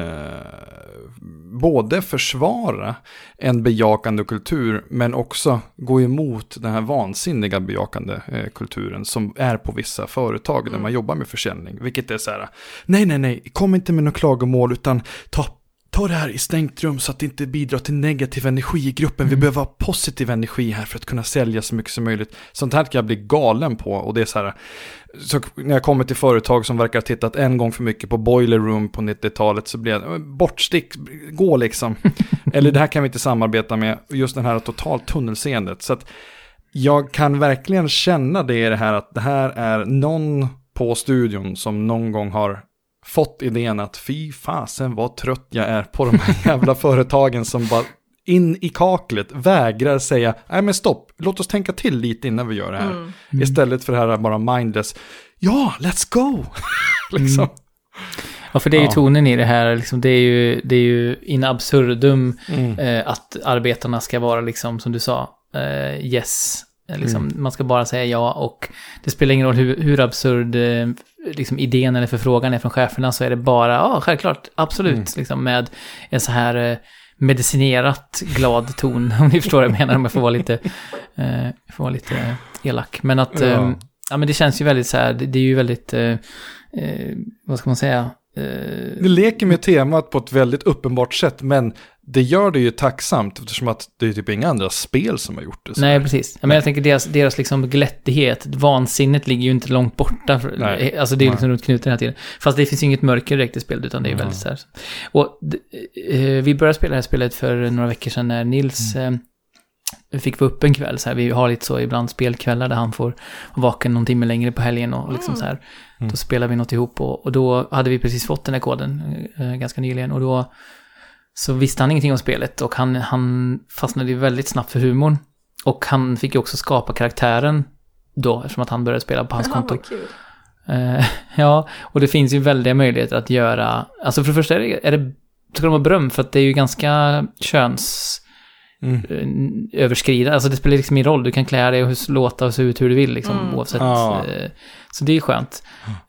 både försvara en bejakande kultur men också gå emot den här vansinniga bejakande kulturen som är på vissa företag där man jobbar med försäljning. Vilket är så här, nej, kom inte med något klagomål utan ta det här i stängt rum så att det inte bidrar till negativ energi i gruppen. Vi behöver ha positiv energi här för att kunna sälja så mycket som möjligt. Sånt här kan jag bli galen på. Och det är så här, så när jag kommer till företag som verkar ha tittat en gång för mycket på Boiler Room på 90-talet så blir jag bortstick, gå liksom. Eller det här kan vi inte samarbeta med. Just den här totalt tunnelseendet. Så att jag kan verkligen känna det här att det här är någon på studion som någon gång har fått idén att fy fasen vad trött jag är på de här jävla företagen som bara in i kaklet vägrar säga nej men stopp, låt oss tänka till lite innan vi gör det här. Istället för det här bara mindless, ja, let's go! liksom. Ja, för det är ju tonen i det här, liksom, det är ju in absurdum att arbetarna ska vara liksom, som du sa, yes. Liksom, man ska bara säga ja och det spelar ingen roll hur absurd liksom idén eller förfrågan är från cheferna så är det bara, självklart, absolut, liksom med en så här medicinerat glad ton, om ni förstår vad jag menar, om jag får vara lite elak. Men att, men det känns ju väldigt så här, det är ju väldigt, vad ska man säga? Det leker med temat på ett väldigt uppenbart sätt, men det gör det ju tacksamt eftersom att det är typ inga andra spel som har gjort det. Nej, precis. Men jag tänker deras liksom glättighet, vansinnet ligger ju inte långt borta. Alltså det är liksom runt knuten hela tiden. Fast det finns ju inget mörker direkt i spelet, utan det är väldigt så här. Och vi började spela det här spelet för några veckor sedan när Nils fick vara upp en kväll. Så här. Vi har lite så ibland spelkvällar där han får vaken någon timme längre på helgen och liksom så här. Då spelar vi något ihop och då hade vi precis fått den här koden ganska nyligen och då så visste han ingenting om spelet och han fastnade ju väldigt snabbt för humorn. Och han fick ju också skapa karaktären då, eftersom att han började spela på hans konto. Ja, och det finns ju väldiga möjligheter att göra... Alltså för det första är det ska de ha beröm för att det är ju ganska överskridande. Alltså det spelar liksom ingen roll. Du kan klä dig och låta och se ut hur du vill liksom, oavsett. Så det är skönt.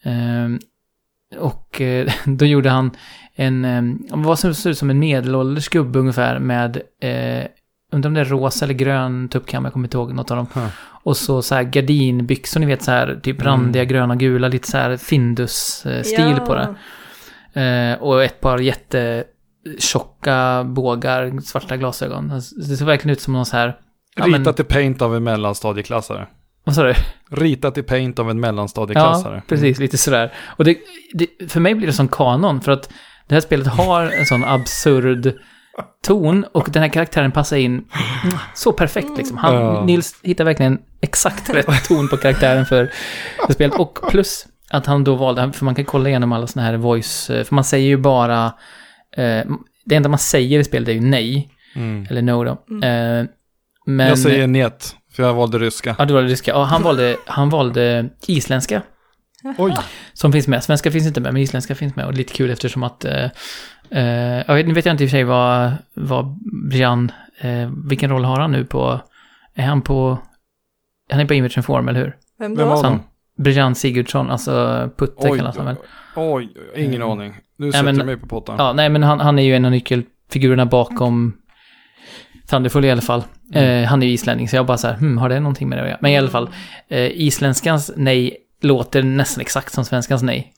Och då gjorde han vad som ser ut som en medelålders gubbe ungefär med undrar om det är rosa eller grön tuppkam, jag kommer inte ihåg något av dem. Och så här gardinbyxor, ni vet så här typ randiga gröna gula, lite så här Findus-stil på det. Och ett par jättetjocka bågar, svarta glasögon. Alltså, det ser verkligen ut som någon så här... Ritat i paint av en mellanstadieklassare. Vad sa du? Ritat i paint av en mellanstadieklassare. Ja, precis, lite sådär. Och det, för mig blir det som kanon, för att det här spelet har en sån absurd ton och den här karaktären passar in så perfekt liksom. Nils hittar verkligen exakt rätt ton på karaktären för spelet. Och plus att han då valde, för man kan kolla igenom alla såna här voice, för man säger ju bara det enda man säger i spelet är ju nej. Eller no då. Men, jag säger net, för jag valde ryska. Ja, du valde ryska. Ja, han valde isländska. Oj. Som finns med. Svenska finns inte med, men isländska finns med. Och lite kul eftersom att nu vet jag inte i och för sig vad Brian, vilken roll har han nu på, han är på Image and Form, eller hur? Vem då? Brian Sigurdsson, alltså Putte kallas han väl. Oj, ingen aning. Nu sätter jag mig på pottan. Ja, nej, men han är ju en av nyckelfigurerna bakom Thunderful i alla fall. Han är ju islänning, så jag bara så här, har det någonting med det att göra? Men i alla fall, isländskans nej låter nästan exakt som svenskans nej.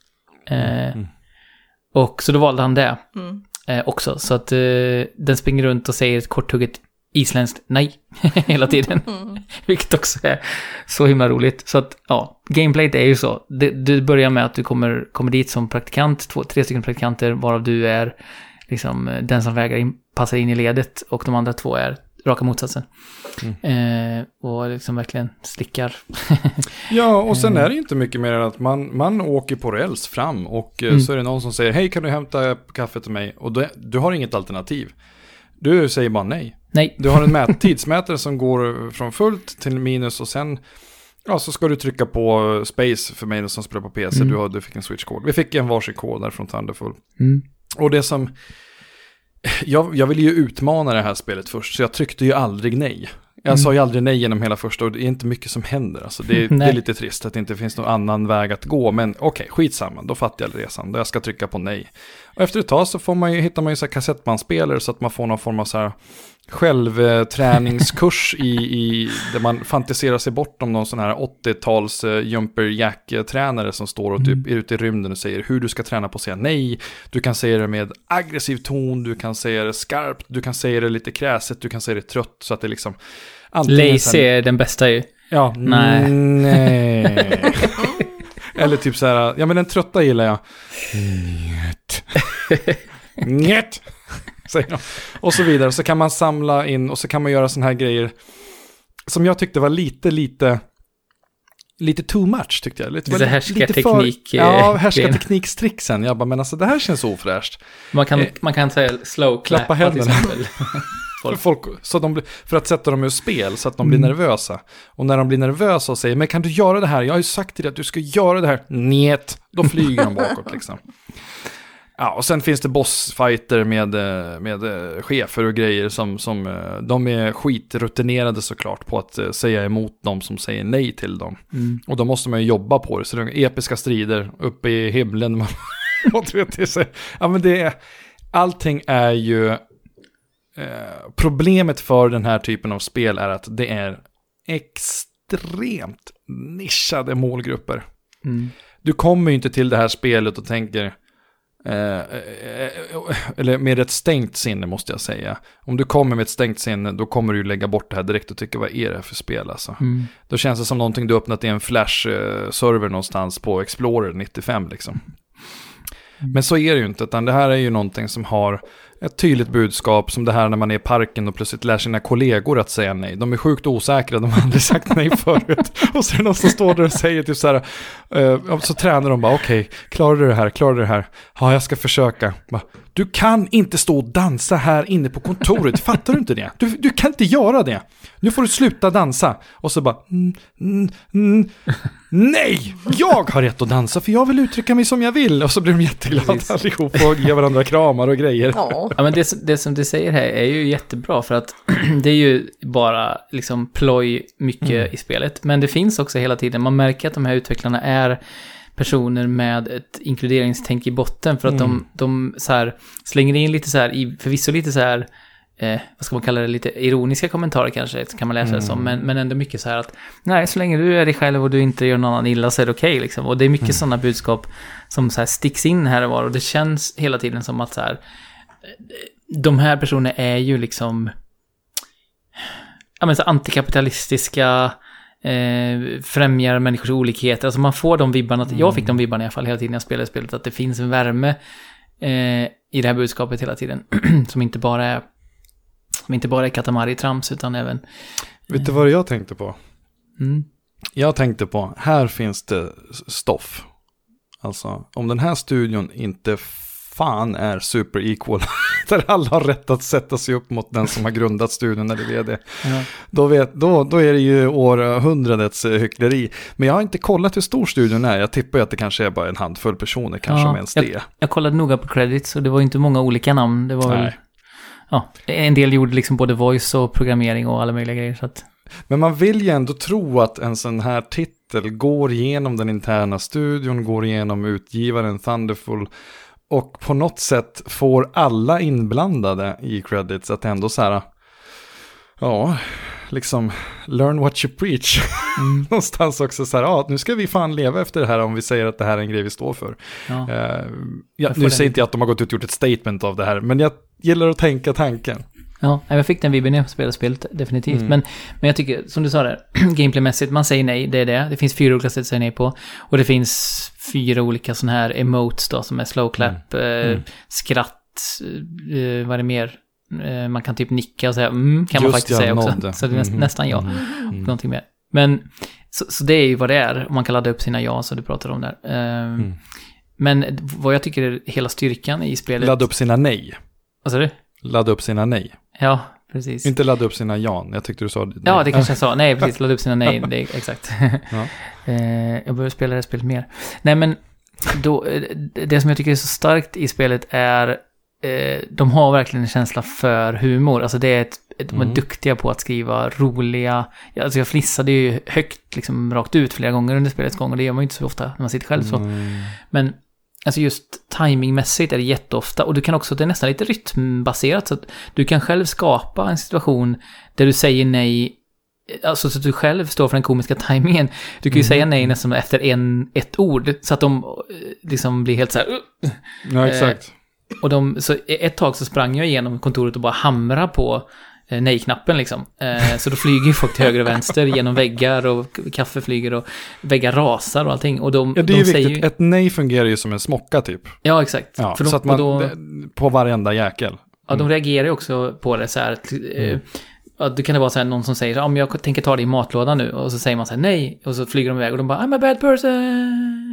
Och så då valde han det också. Så att den springer runt och säger ett korthugget isländskt nej hela tiden. Vilket också är så himla roligt. Så att, gameplayet är ju så. Du börjar med att du kommer dit som praktikant, 3 stycken praktikanter, varav du är liksom den som passar in i ledet, och de andra 2 är raka motsatsen. Och liksom verkligen slickar. Ja, och sen är det inte mycket mer än att man åker på räls fram och så är det någon som säger, hej, kan du hämta kaffe till mig? Och du har inget alternativ. Du säger bara nej. Du har en tidsmätare som går från fullt till minus och sen så ska du trycka på space för mig som spelar på PC. Du fick en switch-kod. Vi fick en varsin kod där från Thunderful. Och det som... Jag ville ju utmana det här spelet först, så jag tryckte ju aldrig nej. Jag sa ju aldrig nej genom hela första, och det är inte mycket som händer. Alltså det är lite trist att det inte finns någon annan väg att gå, men okej, skitsamma, då fattar jag resan, då jag ska trycka på nej. Och efter ett tag så hittar man ju så här kassettbandspelare så att man får någon form av så här självträningskurs där man fantiserar sig bort om någon sån här 80-tals jumper jack-tränare som står och typ är ute i rymden och säger hur du ska träna på att säga nej. Du kan säga det med aggressiv ton, du kan säga det skarpt, du kan säga det lite kräset, du kan säga det trött, så att det liksom... Lazy är den bästa ju. Ja, nej. Eller typ så här, ja men den trötta gillar jag. Njet. Och så vidare. Så kan man samla in och så kan man göra såna här grejer som jag tyckte var lite too much, tyckte jag. Lite härskarteknik. Härskarteknikstricksen. Jag bara, men alltså det här känns ofräscht. Man kan säga slow klappa händerna. För att sätta dem ur spel så att de blir nervösa. Och när de blir nervösa och säger, men kan du göra det här? Jag har ju sagt till dig att du ska göra det här. Njet. Då flyger de bakåt liksom. Ja, och sen finns det bossfighter med chefer och grejer som de är skitrutinerade såklart på att säga emot de som säger nej till dem. Och då måste man ju jobba på det. Så det är episka strider uppe i himlen. Allting är ju problemet för den här typen av spel är att det är extremt nischade målgrupper. Du kommer ju inte till det här spelet och tänker eller med ett stängt sinne måste jag säga. Om du kommer med ett stängt sinne, då kommer du lägga bort det här direkt och tycka, vad är det här för spel alltså? Då känns det som någonting du öppnat i en Flash-server någonstans på Explorer 95 liksom. Men så är det ju inte, utan det här är ju någonting som har ett tydligt budskap, som det här när man är i parken och plötsligt lär sina kollegor att säga nej. De är sjukt osäkra, de har aldrig sagt nej förut. Och så är det någon som står där och säger typ så här, så tränar de bara, okej, klarar du det här? Ja, jag ska försöka. Du kan inte stå och dansa här inne på kontoret, fattar du inte det? Du kan inte göra det. Nu får du sluta dansa. Och så bara, nej, jag har rätt att dansa för jag vill uttrycka mig som jag vill. Och så blir de jätteglada allihop och ger varandra kramar och grejer. Ja, men det som du säger här är ju jättebra, för att det är ju bara liksom ploj mycket i spelet. Men det finns också hela tiden, man märker att de här utvecklarna är personer med ett inkluderingstänk i botten, för att de så här slänger in lite så här, förvisso lite så här, vad ska man kalla det, lite ironiska kommentarer kanske, kan man läsa det som, men ändå mycket så här att nej, så länge du är dig själv och du inte gör någon annan illa så är det okej, liksom. Och det är mycket sådana budskap som så här sticks in här och var, och det känns hela tiden som att så här, de här personerna är ju liksom så antikapitalistiska, främjar människors olikheter. Alltså man får de vibbarna, jag fick de vibbarna i alla fall hela tiden jag spelade spelet, att det finns en värme i det här budskapet hela tiden som inte bara är Katamari-trams utan även... Vet du vad jag tänkte på? Jag tänkte på, här finns det stoff. Alltså, om den här studion inte fan är super equal, där alla har rätt att sätta sig upp mot den som har grundat studion eller vd. Ja. Då är det ju århundradets hyckleri. Men jag har inte kollat hur stor studion är. Jag tippar ju att det kanske är bara en handfull personer, kanske om ens det. Jag kollade noga på credits och det var inte många olika namn. Det var väl, en del gjorde liksom både voice och programmering och alla möjliga grejer. Så att... Men man vill ju ändå tro att en sån här titel går igenom den interna studion, går igenom utgivaren Thunderful och på något sätt får alla inblandade i credits att ändå så här, liksom learn what you preach. Någonstans också så här, nu ska vi fan leva efter det här om vi säger att det här är en grej vi står för. Nu säger inte jag att de har gått ut och gjort ett statement av det här, men jag gillar att tänka tanken. Ja, jag fick den vibben när jag spelade spelet, definitivt. Men jag tycker, som du sa där, gameplaymässigt, man säger nej, det är det. Det finns 4 olika sätt att säga nej på. Och det finns 4 olika sådana här emotes då, som är slow clap, skratt, vad är det mer? Man kan typ nicka och säga, kan just man faktiskt säga också. Så det är nästan ja. Någonting mer. Men, så det är ju vad det är. Man kan ladda upp sina ja, så du pratar om där. Men vad jag tycker är hela styrkan i spelet... Ladda upp sina nej. Vad sa du? Ladda upp sina nej. Ja, precis. Inte ladda upp sina jan. Jag tyckte du sa nej. Ja, det kanske jag sa. Nej, precis. Ladda upp sina nej. Det är, exakt. Ja. Jag behöver spela det spelet mer. Nej, men då, det som jag tycker är så starkt i spelet är de har verkligen en känsla för humor. Alltså det är de är duktiga på att skriva roliga... Alltså jag flissade ju högt liksom rakt ut flera gånger under spelets gång, och det gör man ju inte så ofta när man sitter själv så. Men alltså just timingmässigt är det jätteofta, och du kan också, det är nästan lite rytmbaserat, så att du kan själv skapa en situation där du säger nej, alltså så att du själv står för den komiska timingen. Du kan ju säga nej nästan efter ett ord, så att de liksom blir helt så här. Ja, exakt. Och så ett tag så sprang jag igenom kontoret och bara hamra på nej-knappen liksom. Så då flyger ju folk till höger och vänster genom väggar, och kaffe flyger och väggar rasar och allting. Och det är ju viktigt. Ett nej fungerar ju som en smocka typ. Ja, exakt. Ja, för så att man, på varenda jäkel. Ja, de reagerar ju också på det så här. Det kan det vara så här, någon som säger om jag tänker ta det i matlådan nu, och så säger man så här nej, och så flyger de iväg och de bara I'm a bad person.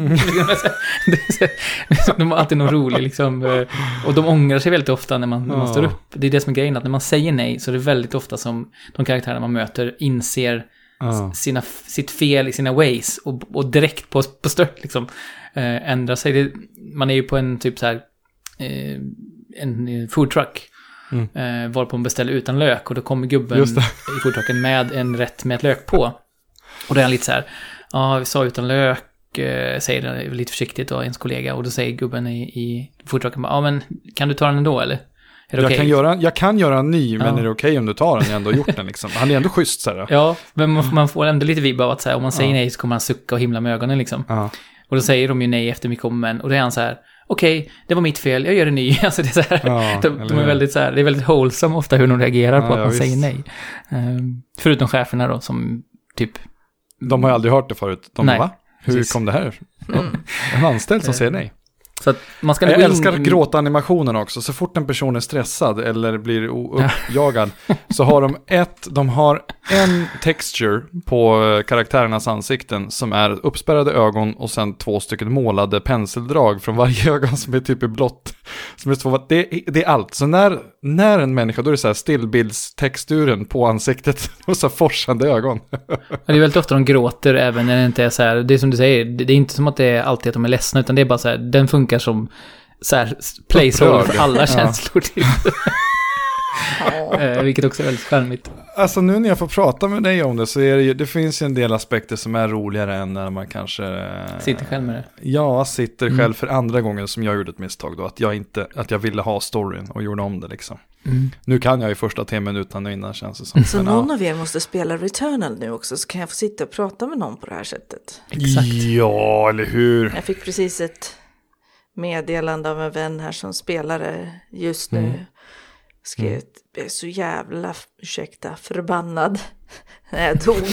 De har alltid någon rolig liksom, och de ångrar sig väldigt ofta när man står upp. Det är det som är grejen, att när man säger nej så är det väldigt ofta som de karaktärerna man möter inser sitt fel i sina ways och direkt på stört liksom ändrar sig. Man är ju på en typ så här en foodtruck. Varpå man beställer utan lök. Och då kommer gubben i foodtrucken med en rätt med ett lök på. Och då är han lite så här, ja, vi sa utan lök, säger det lite försiktigt då, ens kollega. Och då säger gubben i foodtrucken, ja men kan du ta den ändå eller? Är det okay? Jag kan göra en ny, men är det okej om du tar den? Jag har ändå gjort den liksom. Han är ändå schysst så här. Ja, men man får ändå lite vibb av att så här, om man säger nej så kommer han sucka och himla med ögonen liksom. Och då säger de ju nej efter mycket om men. Och då är han så här, okej, det var mitt fel, jag gör en ny. Alltså det är så här, de är väldigt så här, det är väldigt wholesome ofta hur de reagerar på att man säger nej. Förutom cheferna då, som typ... De har ju aldrig hört det förut. Va? Hur kom det här? En anställd som säger nej. Så att man ska jag älskar gråtanimationen också. Så fort en person är stressad eller blir uppjagad så har de har en texture på karaktärernas ansikten som är uppspärrade ögon och sen 2 stycken målade penseldrag från varje ögon som är typ i blått. Som är det är allt. Så när en människa, då är det så här stillbildstexturen på ansiktet och så forsande ögon. Det är väldigt ofta de gråter även när det inte är så här, det är som du säger, det är inte som att det är alltid att de är ledsna, utan det är bara så här, den funkar som så här placeholder för alla känslor typ. Vilket också är väldigt charmigt. Alltså nu när jag får prata med dig om det så är det finns ju en del aspekter som är roligare än när man kanske sitter själv med det. Ja, sitter själv för andra gången som jag gjorde ett misstag då, att jag ville ha storyn och gjorde om det liksom. Nu kan jag i första timmen utan och innan, känns det som. Så någon av er måste spela Returnal nu också, så kan jag få sitta och prata med någon på det här sättet. Exakt. Ja, eller hur? Jag fick precis ett meddelande av en vän här som spelare just nu. Skrev, jag är så jävla, förbannad när jag dog.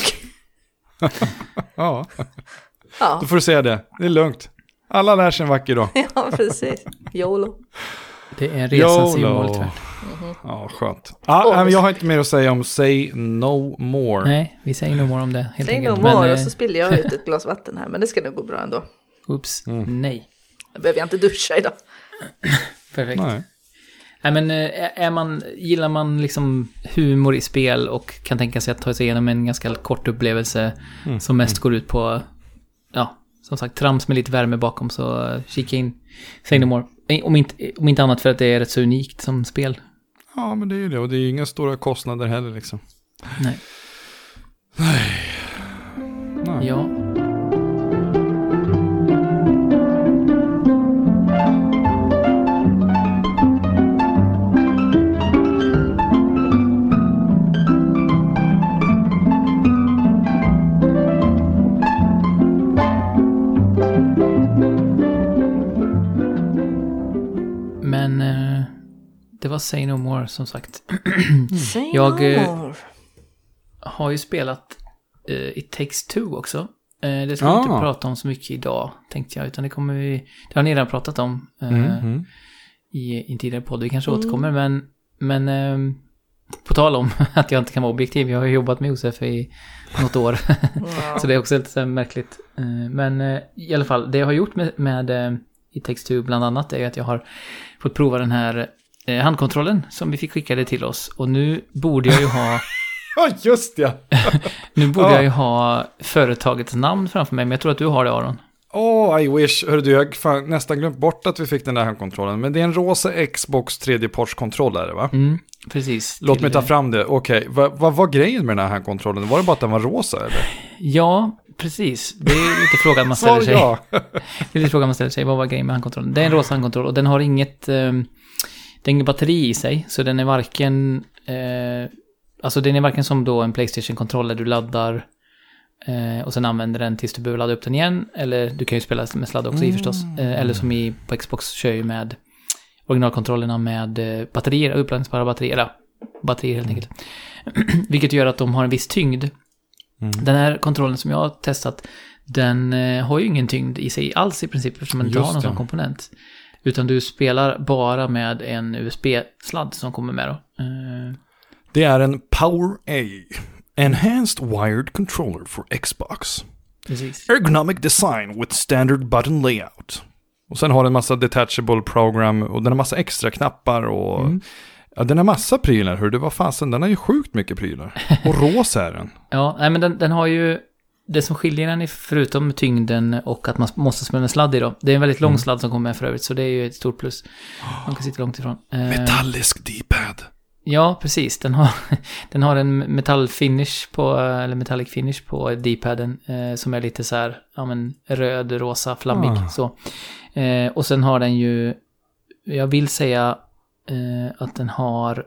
Ja, då får du säga det. Det är lugnt. Alla lär sig en vacker dag. Ja, precis. YOLO. Det är resans i målet. Ja, skönt. Jag har inte mer att säga om Say No More. Nej, vi säger no more om det. Helt Say no more, och så spiller jag ut ett glas vatten här. Men det ska nog gå bra ändå. Oops, nej. Då behöver jag inte duscha idag. Perfekt. Nej, men gillar man liksom humor i spel och kan tänka sig att ta sig igenom en ganska kort upplevelse som mest går ut på, ja, som sagt, trams med lite värme bakom, så kika in Say No More. Om inte annat för att det är rätt så unikt som spel. Ja, men det är ju det, och det är ju inga stora kostnader heller liksom. Nej. Ja. Men det var Say No More som sagt. Jag har ju spelat It Takes Two också. Det ska vi inte prata om så mycket idag, tänkte jag, utan det har ni redan pratat om i en tidigare podd. Vi kanske återkommer, men på tal om att jag inte kan vara objektiv, jag har jobbat med Josef i något år. Så det är också lite märkligt. Men i alla fall, det jag har gjort med It Takes Two bland annat är att jag har fått prova den här handkontrollen som vi fick skickade till oss. Och nu borde jag ju ha... Ja, just det! Nu borde jag ju ha företagets namn framför mig, men jag tror att du har det, Aron. I wish. Hörru du, jag har nästan glömt bort att vi fick den där handkontrollen. Men det är en rosa Xbox 3D-ports-kontroll är det, va? Precis. Låt mig ta fram det. Okej, vad var grejen med den här handkontrollen? Var det bara att den var rosa, eller? Ja, precis. Det är lite frågan man ställer sig. Det är lite frågan man ställer sig. Vad var grejen med handkontrollen? Det är en rosa handkontroll och den har inget batteri i sig. Så den är varken... Alltså den är varken som då en PlayStation-kontroll där du laddar och sen använder den tills du behöver ladda upp den igen. Eller du kan ju spela med sladd också i förstås. Eller som på Xbox kör ju med originalkontrollerna med batterier, uppladdningsbara batterier helt enkelt. Vilket gör att de har en viss tyngd. Den här kontrollen som jag har testat, den har ju ingen tyngd i sig alls i princip, eftersom man inte har någon sån komponent. Utan du spelar bara med en USB-sladd som kommer med då. Det är en Power-A, Enhanced Wired Controller for Xbox. Precis. Ergonomic design with standard button layout. Och sen har den massa detachable program och den har massa extra knappar och ja, den har massa prylar. Hur det var fasen, den har ju sjukt mycket prylar. Och rosa är den. Ja, nej, men den har ju det som skiljer den är förutom tyngden och att man måste smälla en sladd i då. Det är en väldigt lång sladd som kommer med för övrigt, så det är ju ett stort plus. Man kan sitta långt ifrån. Metallisk D-pad. Ja, precis. Den har en metallic finish på D-paden som är lite så här, ja men röd, rosa, flammig så. Och sen har den ju, jag vill säga att den har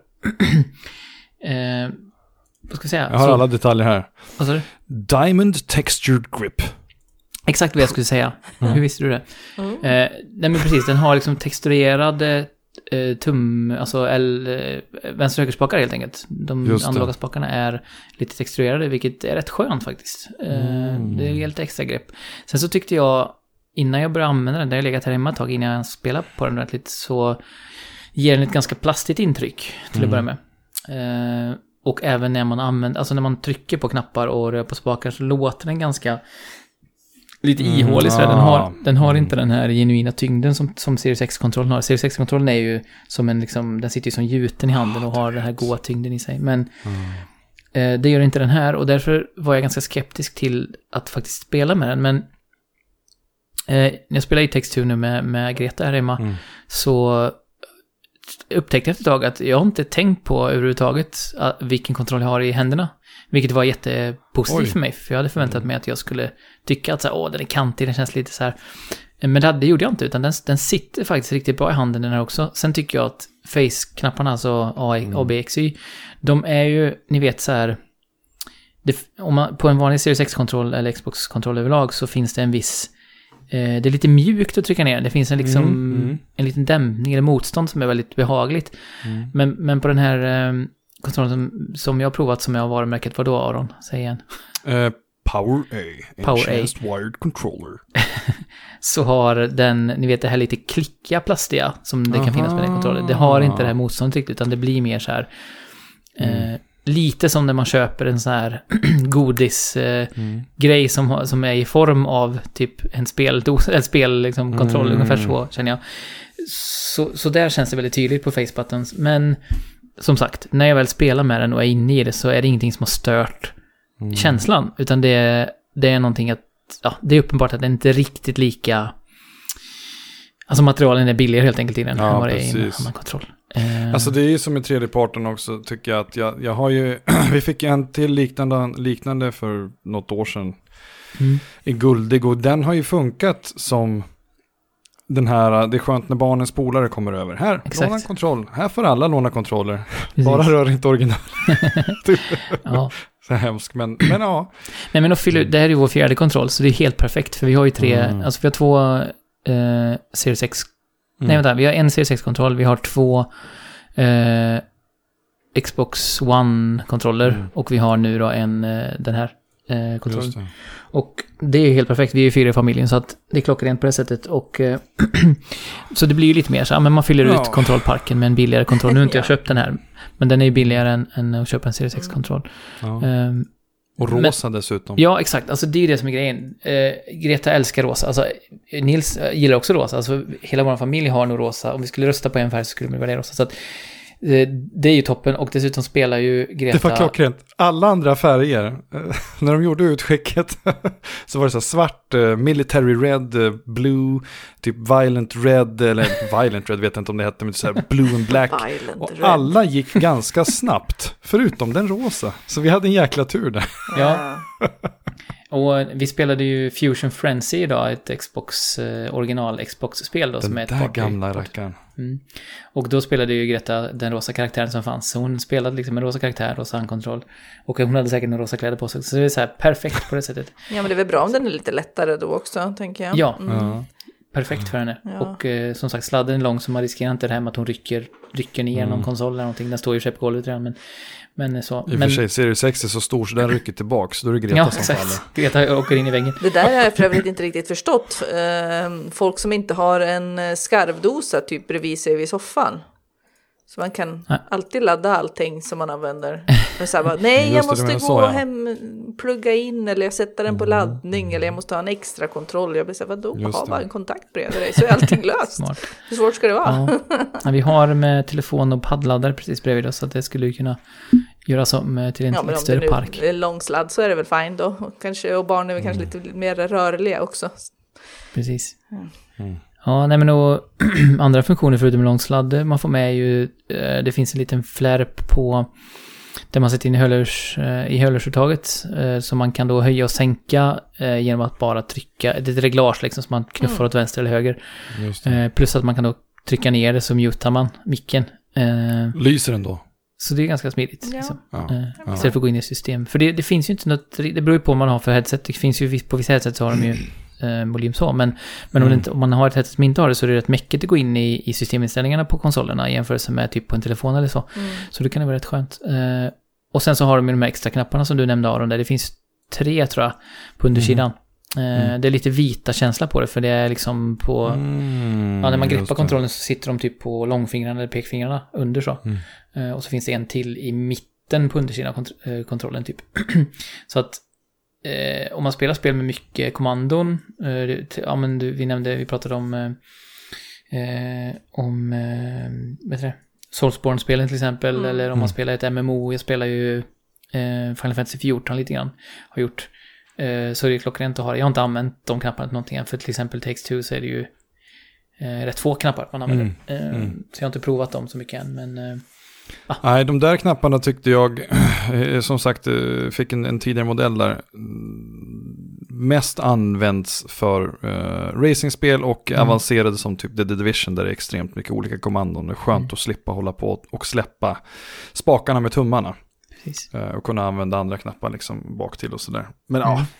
vad ska jag säga? Jag har alla detaljer här. Vad sa du? Diamond textured grip. Exakt vad jag skulle säga. Hur visste du det? Nej men precis, den har liksom texturerade alltså vänster- och högerspakar helt enkelt. De analoga spakarna är lite texturerade, vilket är rätt skönt faktiskt. Det är helt extra grepp. Sen så tyckte jag, innan jag började använda den, där jag legat här hemma ett tag innan jag spelade på den ordentligt, så ger den ett ganska plastigt intryck till att börja med. Och även när man använder, alltså när man trycker på knappar och rör på spakar, så låter den ganska lite ihålig. Den har inte den här genuina tyngden som Series X-kontrollen har. Series X-kontrollen är ju som en liksom, den sitter ju som gjuten i handen och har den här goa tyngden i sig. Men det gör inte den här, och därför var jag ganska skeptisk till att faktiskt spela med den. Men när jag spelade i Text-2 nu med Greta här hemma så upptäckte jag efter ett tag att jag inte tänkt på överhuvudtaget vilken kontroll jag har i händerna. Vilket var jättepositivt för mig. För jag hade förväntat mig att jag skulle tycka att så här, den är kantig, den känns lite så här. Men det gjorde jag inte, utan den sitter faktiskt riktigt bra i handen den här också. Sen tycker jag att face-knapparna, alltså A, B, X, Y, de är ju, ni vet så här, om man, på en vanlig Series X-kontroll eller Xbox-kontroll överlag så finns det en viss, det är lite mjukt att trycka ner. Det finns en liksom en liten dämpning eller motstånd som är väldigt behagligt. Men på den här kontrollen som jag har provat, som jag har varumärket, vad då, Aron? Säg igen. Power Enhanced Wired Controller. Så har den, ni vet det här lite klickiga plastiga som det kan finnas med den kontrollen. Det har inte det här motståndet riktigt, utan det blir mer så här lite som när man köper en sån här godis-grej som är i form av typ en spel liksom, kontroll, ungefär så känner jag. Så där känns det väldigt tydligt på face-buttons. Men som sagt, när jag väl spelar med den och är inne i det, så är det ingenting som har stört känslan, utan det är någonting att, ja, det är uppenbart att den inte är riktigt lika, alltså materialen är billigare helt enkelt i den än vad det är i en annan kontroll. Alltså det är ju som i tredjeparten också, tycker jag, att jag har ju vi fick en till liknande för något år sedan i guldig, och den har ju funkat som den här, det är skönt när barnens polare kommer över. Här, låna en kontroll. Här får alla låna kontroller. Precis. Bara rör inte original. Ja. Så hemskt, men ja. Nej, men det här är ju vår 4:e kontroll, så det är helt perfekt, för vi har ju 3, alltså vi har 2 Series X. Nej, vänta, vi har en Series X-kontroll, vi har 2 Xbox One-kontroller och vi har nu då den här kontrollen. Och det är ju helt perfekt, vi är ju 4 i familjen, så att det är klockrent på det sättet. Och så det blir ju lite mer så här, men man fyller ut kontrollparken med en billigare kontroll. Nu har inte jag köpt den här, men den är ju billigare än att köpa en Series X-kontroll. Och rosa dessutom. Ja, exakt. Alltså det är det som är grejen. Greta älskar rosa. Alltså Nils gillar också rosa. Alltså hela vår familj har nog rosa. Om vi skulle rösta på en färg så skulle det vara rosa. Så att det är ju toppen, och dessutom spelar ju Greta... Det var klockrent. Alla andra färger, när de gjorde utskicket så var det så svart, military red, blue, typ violent red, eller violent red vet jag inte om det hette, men så här blue and black. Och alla gick ganska snabbt, förutom den rosa. Så vi hade en jäkla tur där. Ja. Och vi spelade ju Fusion Frenzy idag, ett original Xbox-spel då, som är ett där gamla rackaren. Och då spelade ju Greta den rosa karaktären som fanns. Så hon spelade liksom en rosa karaktär, rosa handkontroll. Och hon hade säkert en rosa kläder på sig. Så det är så här perfekt på det sättet. Ja, men det är väl bra om den är lite lättare då också, tänker jag. Ja, perfekt för henne. Ja. Och som sagt, sladden är lång, så man riskerar inte det här med att hon rycker ner någon konsol eller någonting. Den står ju på golvet redan, men så. I och för sig, Series X är så stor så den rycker tillbaka, så då är det Greta som faller. Greta åker in i väggen. Det där har jag för övrigt inte riktigt förstått. Folk som inte har en skarvdosa typ bredvid sig vid soffan. Så man kan alltid ladda allting som man använder. Men så här bara, nej, jag måste gå hem, plugga in, eller jag sätter den på laddning, eller jag måste ha en extra kontroll. Jag blir så här, vadå? Ha bara en kontakt bredvid dig, så är allting löst. Smart. Hur svårt ska det vara? Ja, vi har med telefon och paddladdare precis bredvid oss, så att det skulle ju kunna göra som till en större park. Om det är lång sladd så är det väl fine då. Kanske, och barn är väl kanske lite mer rörliga också. Precis. Ja, nej men och andra funktioner förutom lång sladd man får med är ju, det finns en liten flärp på där man sätter in i hörlursuttaget så man kan då höja och sänka genom att bara trycka, det är ett reglage liksom som man knuffar åt vänster eller höger. Plus att man kan då trycka ner det så mutar man micken. Lyser den då? Så det är ganska smidigt. Ja. Liksom. Istället för att gå in i system. För det finns ju inte något, det beror ju på vad man har för headset. Det finns ju på vissa headset så har de ju volym så. Men om man har ett headset som inte har det så är det rätt mäckigt att gå in i systeminställningarna på konsolerna i jämförelse med typ på en telefon eller så. Så det kan ju vara rätt skönt. Och sen så har de ju de här extra knapparna som du nämnde Aron där. Det finns 3 tror jag på undersidan. Det är lite vita känsla på det för det är liksom på när man greppar kontrollen så sitter de typ på långfingrarna eller pekfingrarna under så. Och så finns det en till i mitten på undersidan av kontrollen typ. Så att om man spelar spel med mycket kommandon vi pratade om vet du det? Soulsborne-spelen till exempel eller om man spelar ett MMO, jag spelar ju Final Fantasy 14 lite grann har gjort. Så är det klockrent att ha det. Jag har inte använt de knapparna till någonting än. För till exempel Takes Two så är det ju rätt få knappar man använder. Så jag har inte provat dem så mycket än. Men, Nej, de där knapparna tyckte jag, som sagt, fick en tidigare modell där. Mest används för racingspel och avancerade som typ The Division där det är extremt mycket olika kommandon. Det är skönt att slippa hålla på och släppa spakarna med tummarna. Och kunna använda andra knappar liksom bak till och sådär. Men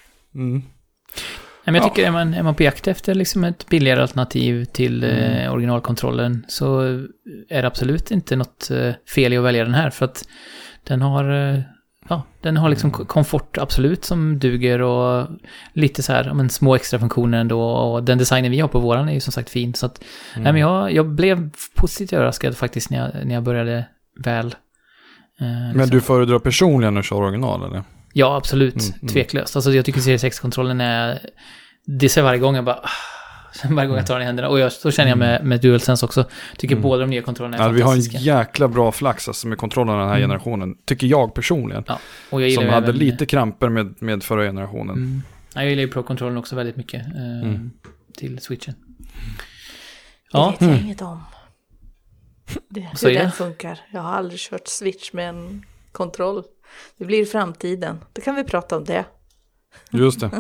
Men jag tycker är man på jakt efter liksom ett billigare alternativ till originalkontrollen så är det absolut inte något fel i att välja den här för att den har liksom komfort absolut som duger och lite så här små extra funktioner ändå och den designen vi har på våran är ju som sagt fin så att men jag blev positivt överraskad faktiskt när jag började väl. Men du föredrar personligen att köra original eller? Ja, absolut. Tveklöst. Alltså jag tycker Series X-kontrollen är det ser varje gång jag bara varje gång jag tar den i händerna och så känner jag med DualSense också. Tycker båda de nya kontrollerna är fantastiska. Vi har en jäkla bra flax alltså, med kontrollerna den här generationen. Tycker jag personligen. Ja, och jag gillar som hade lite kramper med förra generationen. Ja, jag gillar ju Pro-kontrollen också väldigt mycket till Switchen. Det vet jag inget om. Hur den funkar. Jag har aldrig kört Switch med en kontroll. Det blir i framtiden. Då kan vi prata om det. Just det.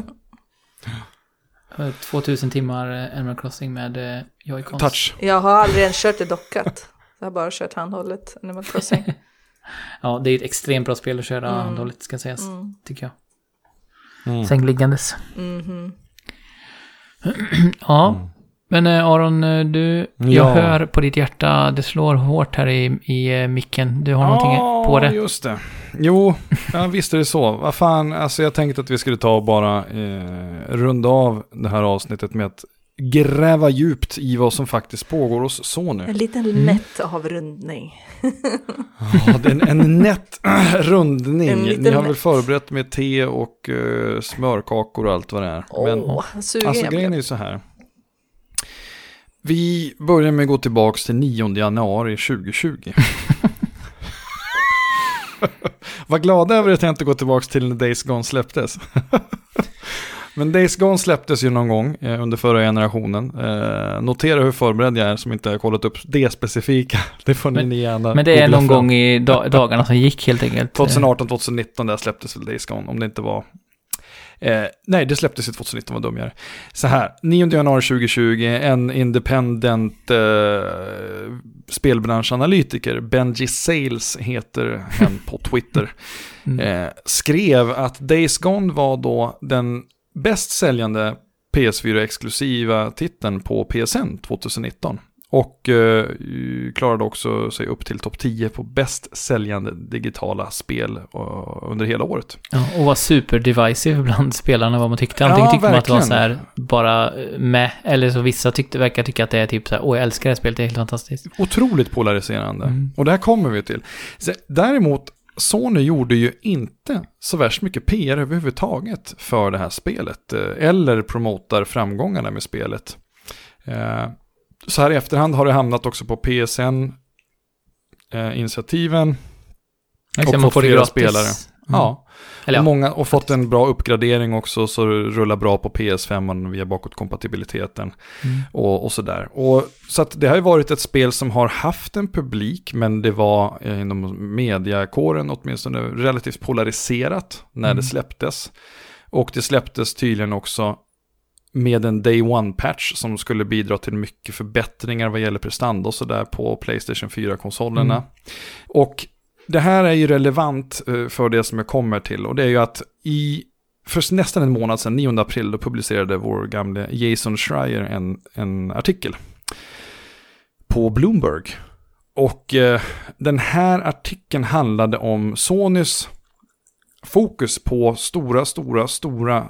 2000 timmar Animal Crossing med Joy-Cons. Touch. Jag har aldrig ens kört det dockat. Jag har bara kört handhållet Animal Crossing. Ja, det är ett extremt bra spel att köra handhållet ska sägas, tycker jag. Sängliggandes. Ja. Men Aron, jag hör på ditt hjärta, det slår hårt här i micken. Du har någonting på det. Ja, just det. Jo, visst är det så. Vad fan, alltså jag tänkte att vi skulle ta och bara runda av det här avsnittet med att gräva djupt i vad som faktiskt pågår hos Sony. En liten nätt avrundning. Ja, det är en nätt rundning. Ni har väl förberett med te och smörkakor och allt vad det är. Men alltså grejen är ju så här. Vi börjar med att gå tillbaka till 9 januari 2020. Var glada över att jag inte går tillbaka till när Days Gone släpptes. Men Days Gone släpptes ju någon gång under förra generationen. Notera hur förberedd jag är som inte har kollat upp det specifika. Det får ni gärna. Men det är någon gång i dagarna som gick helt enkelt. 2018-2019 där släpptes väl Days Gone, om det inte var... nej, det släpptes i 2019, vad dum jag är. Så här, 9 januari 2020, en independent spelbranschanalytiker, Benji Sales heter han på Twitter, skrev att Days Gone var då den bäst säljande PS4-exklusiva titeln på PSN 2019. Och klarade också sig upp till topp 10 på bäst säljande digitala spel under hela året. Ja, och var super divisive bland spelarna vad man tyckte. Antingen tyckte man att det var så här bara med, eller så vissa verkar tycka att det är typ så här, jag älskar det här spelet, det är helt fantastiskt. Otroligt polariserande. Och det här kommer vi till. Så, däremot, Sony gjorde ju inte så värst mycket PR överhuvudtaget för det här spelet. Eller promotar framgångarna med spelet. Så här i efterhand har det hamnat också på PSN-initiativen. Och fått flera spelare. Ja. Och fått en bra uppgradering också, så det rullar bra på PS5 via bakåtkompatibiliteten och sådär. Och så att det har ju varit ett spel som har haft en publik, men det var inom mediakåren åtminstone relativt polariserat när det släpptes. Och det släpptes tydligen också med en Day One-patch som skulle bidra till mycket förbättringar vad gäller prestanda och sådär på PlayStation 4-konsolerna. Och det här är ju relevant för det som jag kommer till, och det är ju att för nästan en månad sedan, 9 april, då publicerade vår gamle Jason Schreier en artikel på Bloomberg. Och den här artikeln handlade om Sonys fokus på stora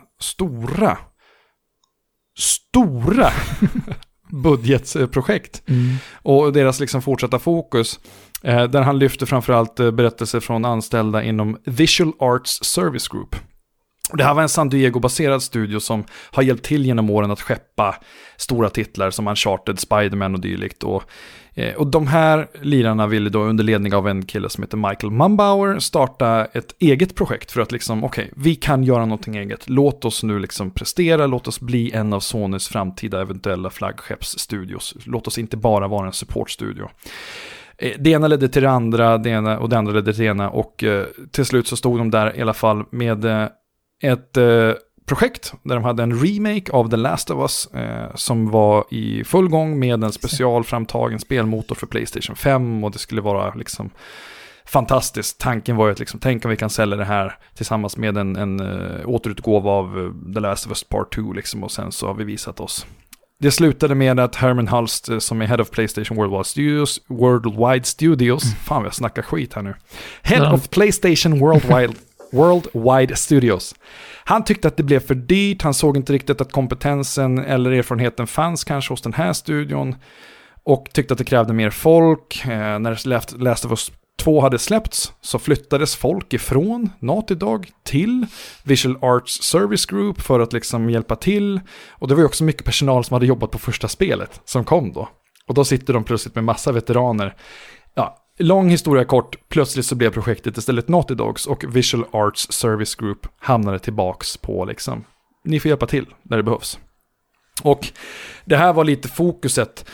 budgetprojekt och deras liksom fortsatta fokus, där han lyfter framförallt berättelser från anställda inom Visual Arts Service Group. Det här var en San Diego-baserad studio som har hjälpt till genom åren att skeppa stora titlar som Uncharted, Spider-Man och dylikt. Och de här lirarna ville då under ledning av en kille som heter Michael Mumbauer starta ett eget projekt för att liksom, vi kan göra någonting eget. Låt oss nu liksom prestera, låt oss bli en av Sonys framtida eventuella flaggskeppsstudios. Låt oss inte bara vara en supportstudio. Det ena ledde till det andra, det andra ledde till det ena, och till slut så stod de där i alla fall med ett projekt där de hade en remake av The Last of Us som var i full gång med en specialframtagen spelmotor för PlayStation 5, och det skulle vara liksom fantastiskt. Tanken var ju att liksom, tänk om vi kan sälja det här tillsammans med en återutgåva av The Last of Us Part 2 liksom, och sen så har vi visat oss. Det slutade med att Herman Hulst, som är Head of PlayStation Worldwide Studios, fan jag snackar skit här nu. Head of PlayStation Worldwide Studios. Han tyckte att det blev för dyrt, han såg inte riktigt att kompetensen eller erfarenheten fanns kanske hos den här studion, och tyckte att det krävde mer folk. När Last of Us 2 hade släppts så flyttades folk ifrån Naughty Dog till Visual Arts Service Group för att liksom hjälpa till, och det var ju också mycket personal som hade jobbat på första spelet som kom då, och då sitter de plötsligt med massa veteraner. Lång historia kort, plötsligt så blev projektet istället Naughty Dogs, och Visual Arts Service Group hamnade tillbaks på liksom, ni får hjälpa till när det behövs. Och det här var lite fokuset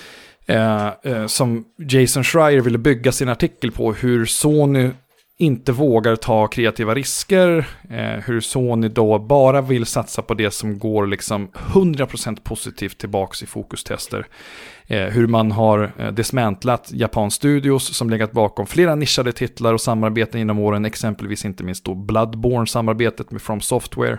som Jason Schreier ville bygga sin artikel på, hur Sony inte vågar ta kreativa risker, hur Sony då bara vill satsa på det som går liksom 100% positivt tillbaks i fokustester. Hur man har dismantlat Japan Studios som legat bakom flera nischade titlar och samarbeten inom åren, exempelvis inte minst då Bloodborne-samarbetet med From Software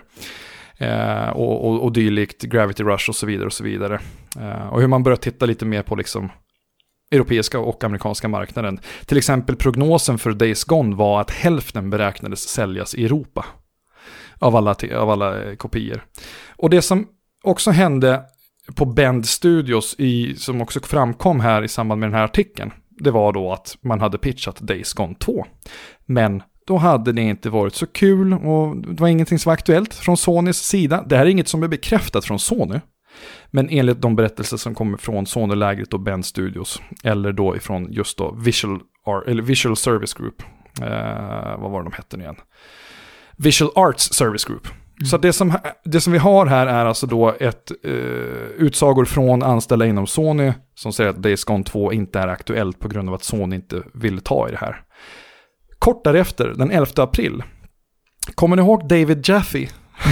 och dylikt, Gravity Rush och så vidare och så vidare. Och hur man börjar titta lite mer på liksom europeiska och amerikanska marknaden. Till exempel prognosen för Days Gone var att hälften beräknades säljas i Europa av alla kopior. Och det som också hände på Bend Studios som också framkom här i samband med den här artikeln, det var då att man hade pitchat Days Gone 2. Men då hade det inte varit så kul, och det var ingenting som var aktuellt från Sonys sida. Det här är inget som är bekräftat från Sony, men enligt de berättelser som kommer från Sony-lägret och Bend Studios, eller då ifrån just då Visual Service Group. Vad var det de hette nu igen? Visual Arts Service Group. Så det som vi har här är alltså då ett utsagor från anställda inom Sony som säger att Days Gone 2 inte är aktuellt på grund av att Sony inte vill ta i det här. Kort därefter, den 11 april, kommer ni ihåg David Jaffe?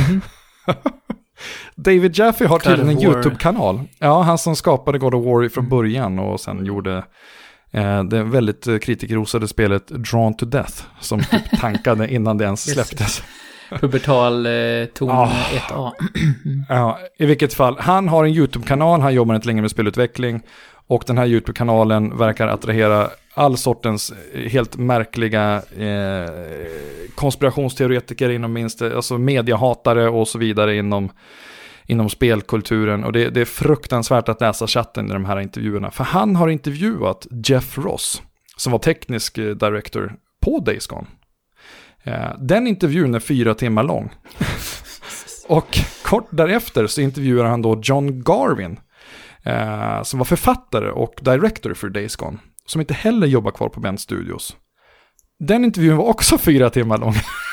David Jaffe har tydligen en YouTube-kanal. Ja, han som skapade God of War från början och sen gjorde det väldigt kritikerrosade spelet Drawn to Death som typ tankade innan det ens släpptes. Pubertal ton 1A. Ja, i vilket fall. Han har en YouTube-kanal, han jobbar inte längre med spelutveckling, och den här YouTube-kanalen verkar attrahera all sortens helt märkliga konspirationsteoretiker inom alltså mediahatare och så vidare inom spelkulturen, och det är fruktansvärt att läsa chatten i de här intervjuerna, för han har intervjuat Jeff Ross som var teknisk director på Days Gone. Den intervjun är 4 timmar lång. Och kort därefter så intervjuar han då John Garvin som var författare och director för Days Gone, som inte heller jobbar kvar på Bend Studios. Den intervjun var också 4 timmar lång.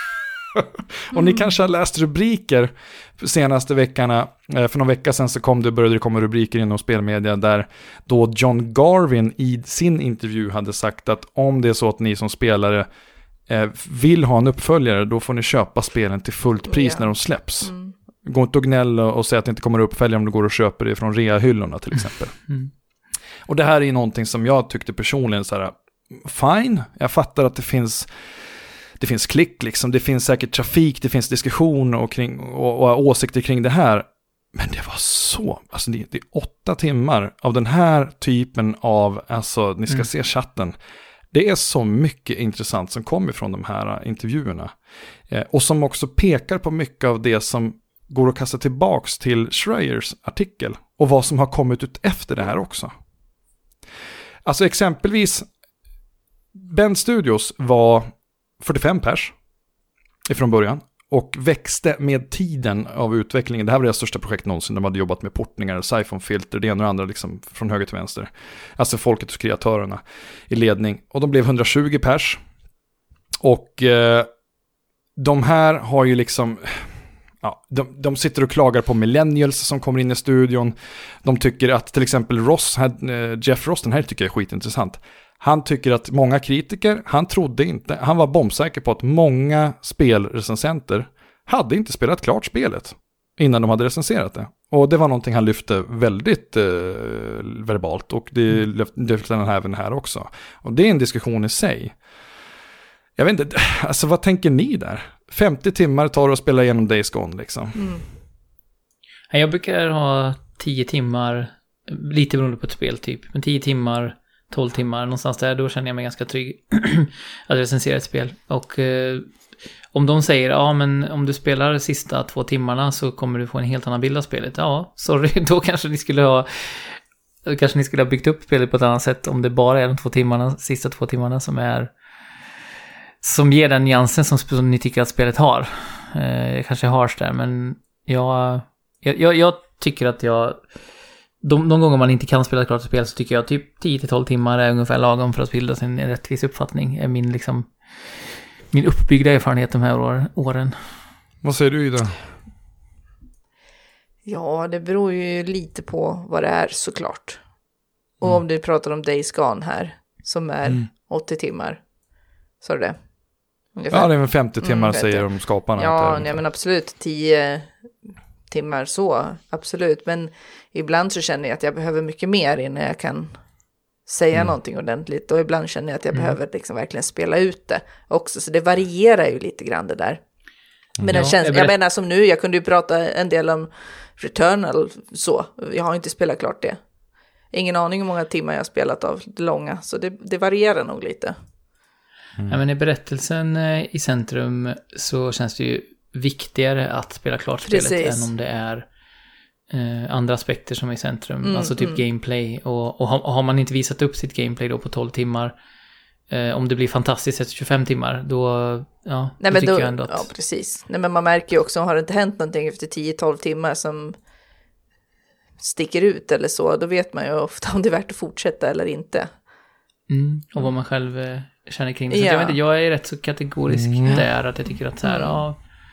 Och ni kanske har läst rubriker senaste veckorna. För någon vecka sedan så började det komma rubriker inom spelmedia där då John Garvin i sin intervju hade sagt att om det är så att ni som spelare vill ha en uppföljare, då får ni köpa spelen till fullt pris när de släpps. Gå inte och gnälla och säga att det inte kommer uppföljare om du går och köper det från rea-hyllorna till exempel. Och det här är ju någonting som jag tyckte personligen så här, fine, jag fattar att det finns klick liksom, det finns säkert trafik, det finns diskussion och åsikter kring det här. Men det var så, alltså det är 8 timmar av den här typen av, alltså ni ska se chatten. Det är så mycket intressant som kommer från de här intervjuerna. Och som också pekar på mycket av det som går att kasta tillbaks till Schreiers artikel. Och vad som har kommit ut efter det här också. Alltså exempelvis, Bend Studios var 45 pers ifrån början. Och växte med tiden av utvecklingen. Det här var deras största projekt någonsin. De hade jobbat med portningar, siphonfilter, det ena och det andra liksom från höger till vänster. Alltså folket och kreatörerna i ledning. Och de blev 120 pers. Och de här har ju liksom... Ja, de sitter och klagar på millennials som kommer in i studion. De tycker att till exempel Jeff Ross, den här tycker jag är skitintressant. Han tycker att många kritiker, han var bombsäker på att många spelrecensenter hade inte spelat klart spelet innan de hade recenserat det. Och det var någonting han lyfte väldigt verbalt, och det lyfte han även här också. Och det är en diskussion i sig. Jag vet inte, alltså vad tänker ni där? 50 timmar tar det att spela igenom Days Gone liksom. Jag brukar ha 10 timmar, lite beroende på ett spel typ, men 10 timmar, 12 timmar, någonstans där, då känner jag mig ganska trygg att recensera ett spel. Och om de säger, ja men om du spelar de sista 2 timmarna så kommer du få en helt annan bild av spelet. Ja, sorry, då kanske ni skulle ha byggt upp spelet på ett annat sätt om det bara är de sista 2 timmarna som ger den nyansen som ni tycker att spelet har. Kanske harsh där, men jag tycker att de gånger man inte kan spela ett klart spel så tycker jag typ 10-12 timmar är ungefär lagom för att bilda sin rättvis uppfattning. Är min uppbyggda erfarenhet de här åren. Vad säger du, Ida? Ja, det beror ju lite på vad det är såklart. Och om du pratar om Days Gone här, som är 80 timmar, så är det ungefär. Ja, det är väl 50 timmar säger de skaparna. Ja, nej, men absolut 10 timmar så, absolut. Men ibland så känner jag att jag behöver mycket mer innan jag kan säga någonting ordentligt. Och ibland känner jag att jag behöver liksom verkligen spela ut det också. Så det varierar ju lite grann det där. Men jag menar som nu, jag kunde ju prata en del om Returnal så. Jag har inte spelat klart det. Ingen aning hur många timmar jag har spelat av det långa. Så det varierar nog lite. Ja, men i berättelsen i centrum så känns det ju viktigare att spela klart spelet än om det är andra aspekter som är i centrum. Alltså typ gameplay. Och har man inte visat upp sitt gameplay då på 12 timmar, om det blir fantastiskt efter 25 timmar, då tycker jag ändå att... Ja, precis. Nej, men man märker ju också, har det inte hänt någonting efter 10-12 timmar som sticker ut eller så, då vet man ju ofta om det är värt att fortsätta eller inte. Och vad man själv känner kring det. Så jag är rätt så kategorisk där, att jag tycker att så här,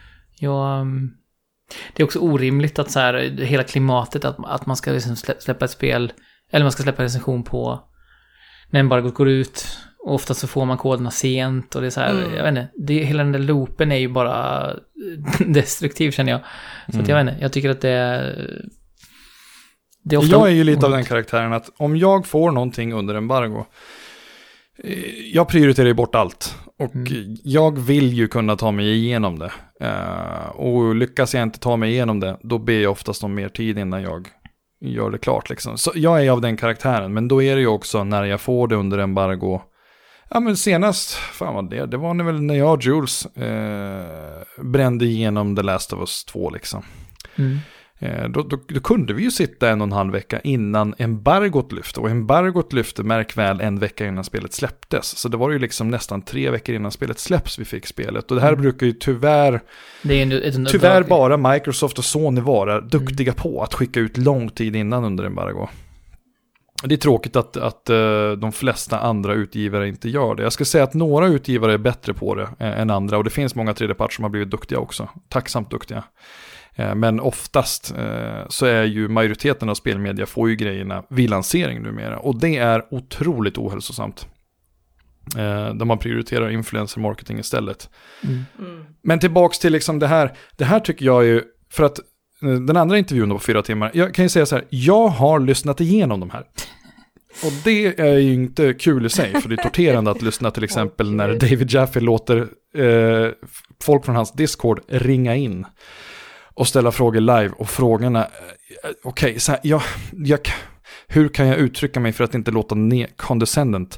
det är också orimligt att så här, hela klimatet att man ska liksom släppa ett spel, eller man ska släppa en recension på när embargot går ut, och ofta så får man koderna sent, och det är så här, jag vet inte, hela den där loopen är ju bara destruktiv, känner jag. Så att jag vet inte, jag tycker att det är ofta... Jag är ju lite av den karaktären att om jag får någonting under embargo, jag prioriterar ju bort allt. Och jag vill ju kunna ta mig igenom det. Och lyckas jag inte ta mig igenom det, då ber jag oftast om mer tid innan jag gör det klart liksom. Så jag är av den karaktären. Men då är det ju också när jag får det under embargo. Ja, men senast, fan vad det var väl när jag och Jules brände igenom The Last of Us 2 liksom. Då kunde vi ju sitta 1,5 vecka innan embargot lyfte. Och embargot lyfte, märk väl, 1 vecka innan spelet släpptes. Så det var ju liksom nästan 3 veckor innan spelet släpps vi fick spelet. Och det här brukar ju tyvärr bara Microsoft och Sony vara duktiga på att skicka ut lång tid innan under embargo. Det är tråkigt att de flesta andra utgivare inte gör det. Jag ska säga att några utgivare är bättre på det än andra. Och det finns många tredjeparter som har blivit duktiga också. Tacksamt duktiga. Men oftast så är ju majoriteten av spelmedia får ju grejerna vid lansering numera. Och det är otroligt ohälsosamt. Där man prioriterar influencer marketing istället. Men tillbaks till liksom det här. Det här tycker jag är ju, för att den andra intervjun på 4 timmar, jag kan ju säga så här, jag har lyssnat igenom de här. Och det är ju inte kul i sig, för det är torterande att lyssna till exempel när David Jaffe låter folk från hans Discord ringa in och ställa frågor live, och frågorna, okej, så här, hur kan jag uttrycka mig för att inte låta condescendent?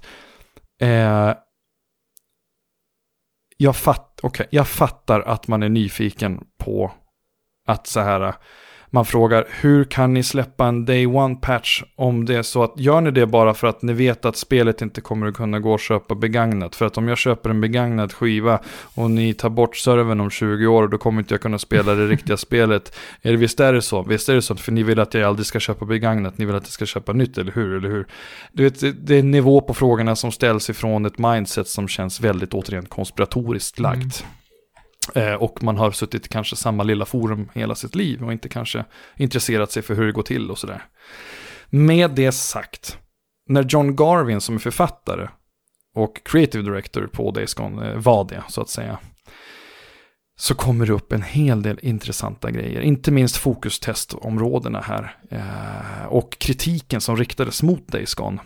Jag fattar att man är nyfiken på att så här, man frågar, hur kan ni släppa en day one patch om det är så att, gör ni det bara för att ni vet att spelet inte kommer att kunna gå och köpa begagnat? För att om jag köper en begagnad skiva och ni tar bort servern om 20 år, då kommer inte jag kunna spela det riktiga spelet. Visst är det så? Visst är det så? För ni vill att jag aldrig ska köpa begagnat, ni vill att jag ska köpa nytt, eller hur? Du vet, det är nivå på frågorna som ställs ifrån ett mindset som känns väldigt återigen konspiratoriskt lagt. Och man har suttit i kanske samma lilla forum hela sitt liv och inte kanske intresserat sig för hur det går till och sådär. Med det sagt, när John Garvin som är författare och creative director på Days Gone var det, så att säga, så kommer det upp en hel del intressanta grejer. Inte minst fokustestområdena här. Och kritiken som riktades mot Days Gone.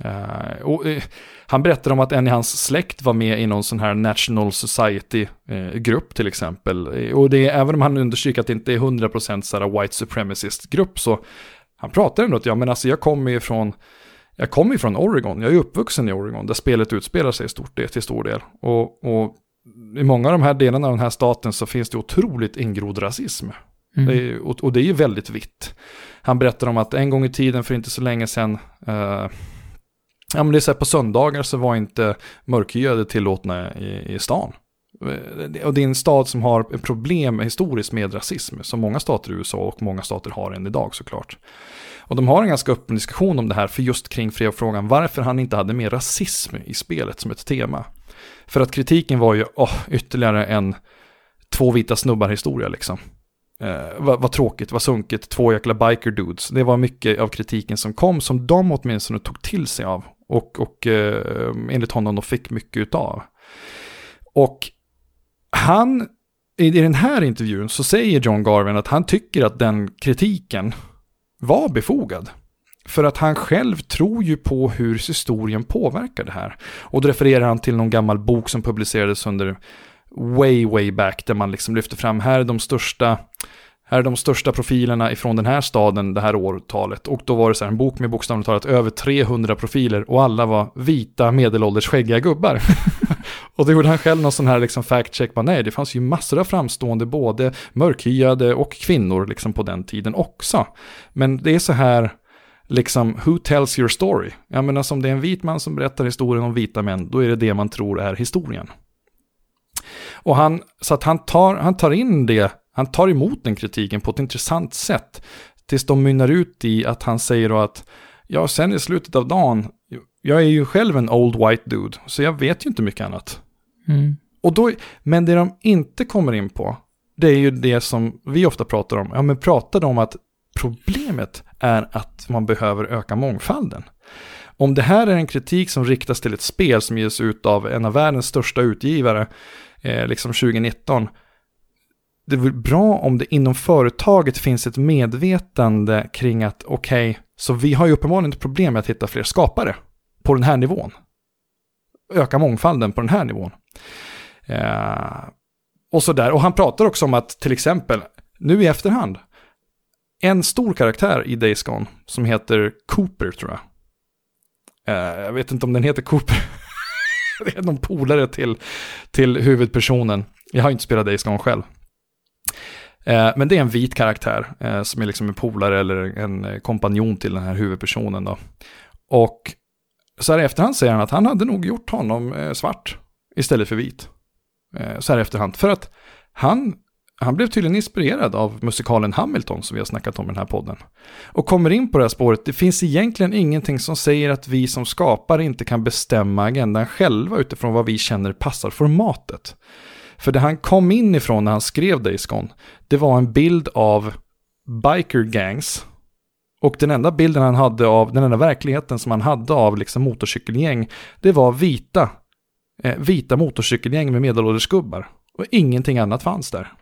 Han berättar om att en i hans släkt var med i någon sån här National Society-grupp till exempel. Och det är, även om han understryker att det inte är 100% så här white supremacist-grupp, så han pratar ändå att jag kommer ju från Oregon. Jag är uppvuxen i Oregon där spelet utspelar sig till stor del. Och i många av de här delarna av den här staten så finns det otroligt ingrodd rasism. Och det är ju väldigt vitt. Han berättar om att en gång i tiden, för inte så länge sedan, men det är så här, på söndagar så var inte mörkhyade tillåtna i stan. Och det är en stad som har ett problem historiskt med rasism, som många stater i USA och många stater har än idag såklart. Och de har en ganska öppen diskussion om det här, för just kring frågan varför han inte hade mer rasism i spelet som ett tema. För att kritiken var ju ytterligare en 2 vita snubbar historia liksom. Vad tråkigt, vad sunkigt, 2 jäkla biker dudes. Det var mycket av kritiken som kom, som de åtminstone tog till sig av. Och enligt honom de fick mycket utav. Och han, i den här intervjun så säger John Garvin att han tycker att den kritiken var befogad. För att han själv tror ju på hur historien påverkar det här. Och då refererar han till någon gammal bok som publicerades under way back, där man liksom lyfter fram här är de största profilerna ifrån den här staden det här årtalet. Och då var det så här en bok med bokstavligt talat över 300 profiler och alla var vita medelålders skäggiga gubbar. Och då gjorde han själv någon sån här liksom fact-check. Nej, det fanns ju massor av framstående, både mörkhyade och kvinnor liksom på den tiden också. Men det är så här liksom, who tells your story? Jag menar, som det är en vit man som berättar historien om vita män, då är det man tror är historien. Och han tar emot den kritiken på ett intressant sätt, tills de mynnar ut i att han säger då att sen i slutet av dagen, jag är ju själv en old white dude, så jag vet ju inte mycket annat. Och då, men det de inte kommer in på, det är ju det som vi ofta pratar om. Ja, men pratar om att problemet är att man behöver öka mångfalden. Om det här är en kritik som riktas till ett spel som ges ut av en av världens största utgivare liksom 2019, det är väl bra om det inom företaget finns ett medvetande kring att så vi har ju uppenbarligen ett problem med att hitta fler skapare på den här nivån. Öka mångfalden på den här nivån. Och så där. Och han pratar också om att till exempel, nu i efterhand, en stor karaktär i Days Gone som heter Cooper, tror jag. Jag vet inte om den heter Cooper. Det är någon polare till huvudpersonen. Jag har inte spelat Days Gone själv. Men det är en vit karaktär som är liksom en polare eller en kompanjon till den här huvudpersonen då. Och så här i efterhand säger han att han hade nog gjort honom svart istället för vit. Så här i efterhand. För att han blev tydligen inspirerad av musikalen Hamilton som vi har snackat om i den här podden. Och kommer in på det här spåret, det finns egentligen ingenting som säger att vi som skapare inte kan bestämma agendan själva utifrån vad vi känner passar formatet. För det han kom in ifrån när han skrev Days Gone, det var en bild av biker gangs. Och den enda bilden han hade av, den enda verkligheten som han hade av liksom motorcykelgäng, det var vita motorcykelgäng med medelålders gubbar. Och ingenting annat fanns där.